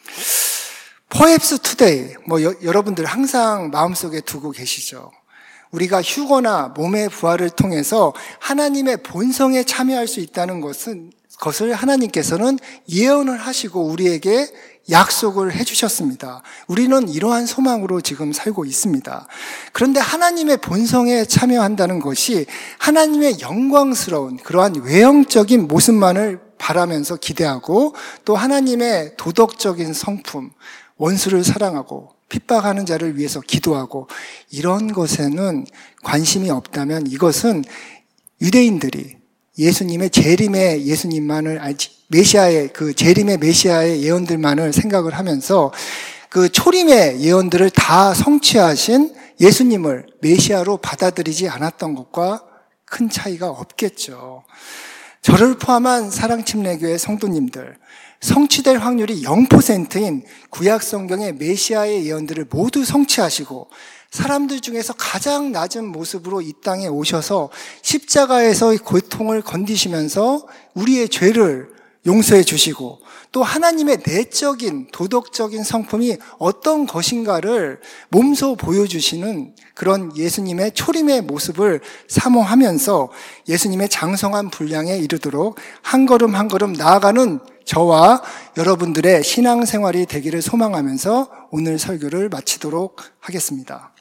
Perhaps today, 여러분들 항상 마음속에 두고 계시죠. 우리가 휴거나 몸의 부활을 통해서 하나님의 본성에 참여할 수 있다는 것을 하나님께서는 예언을 하시고 우리에게 약속을 해주셨습니다. 우리는 이러한 소망으로 지금 살고 있습니다. 그런데 하나님의 본성에 참여한다는 것이 하나님의 영광스러운 그러한 외형적인 모습만을 바라면서 기대하고 또 하나님의 도덕적인 성품, 원수를 사랑하고 핍박하는 자를 위해서 기도하고 이런 것에는 관심이 없다면 이것은 유대인들이 예수님의 재림의 예수님만을 메시아의 재림의 메시아의 예언들만을 생각을 하면서 그 초림의 예언들을 다 성취하신 예수님을 메시아로 받아들이지 않았던 것과 큰 차이가 없겠죠. 저를 포함한 사랑침례교회 성도님들, 성취될 확률이 0%인 구약 성경의 메시아의 예언들을 모두 성취하시고 사람들 중에서 가장 낮은 모습으로 이 땅에 오셔서 십자가에서의 고통을 견디시면서 우리의 죄를 용서해 주시고 또 하나님의 내적인 도덕적인 성품이 어떤 것인가를 몸소 보여주시는 그런 예수님의 초림의 모습을 사모하면서 예수님의 장성한 분량에 이르도록 한 걸음 한 걸음 나아가는 저와 여러분들의 신앙생활이 되기를 소망하면서 오늘 설교를 마치도록 하겠습니다.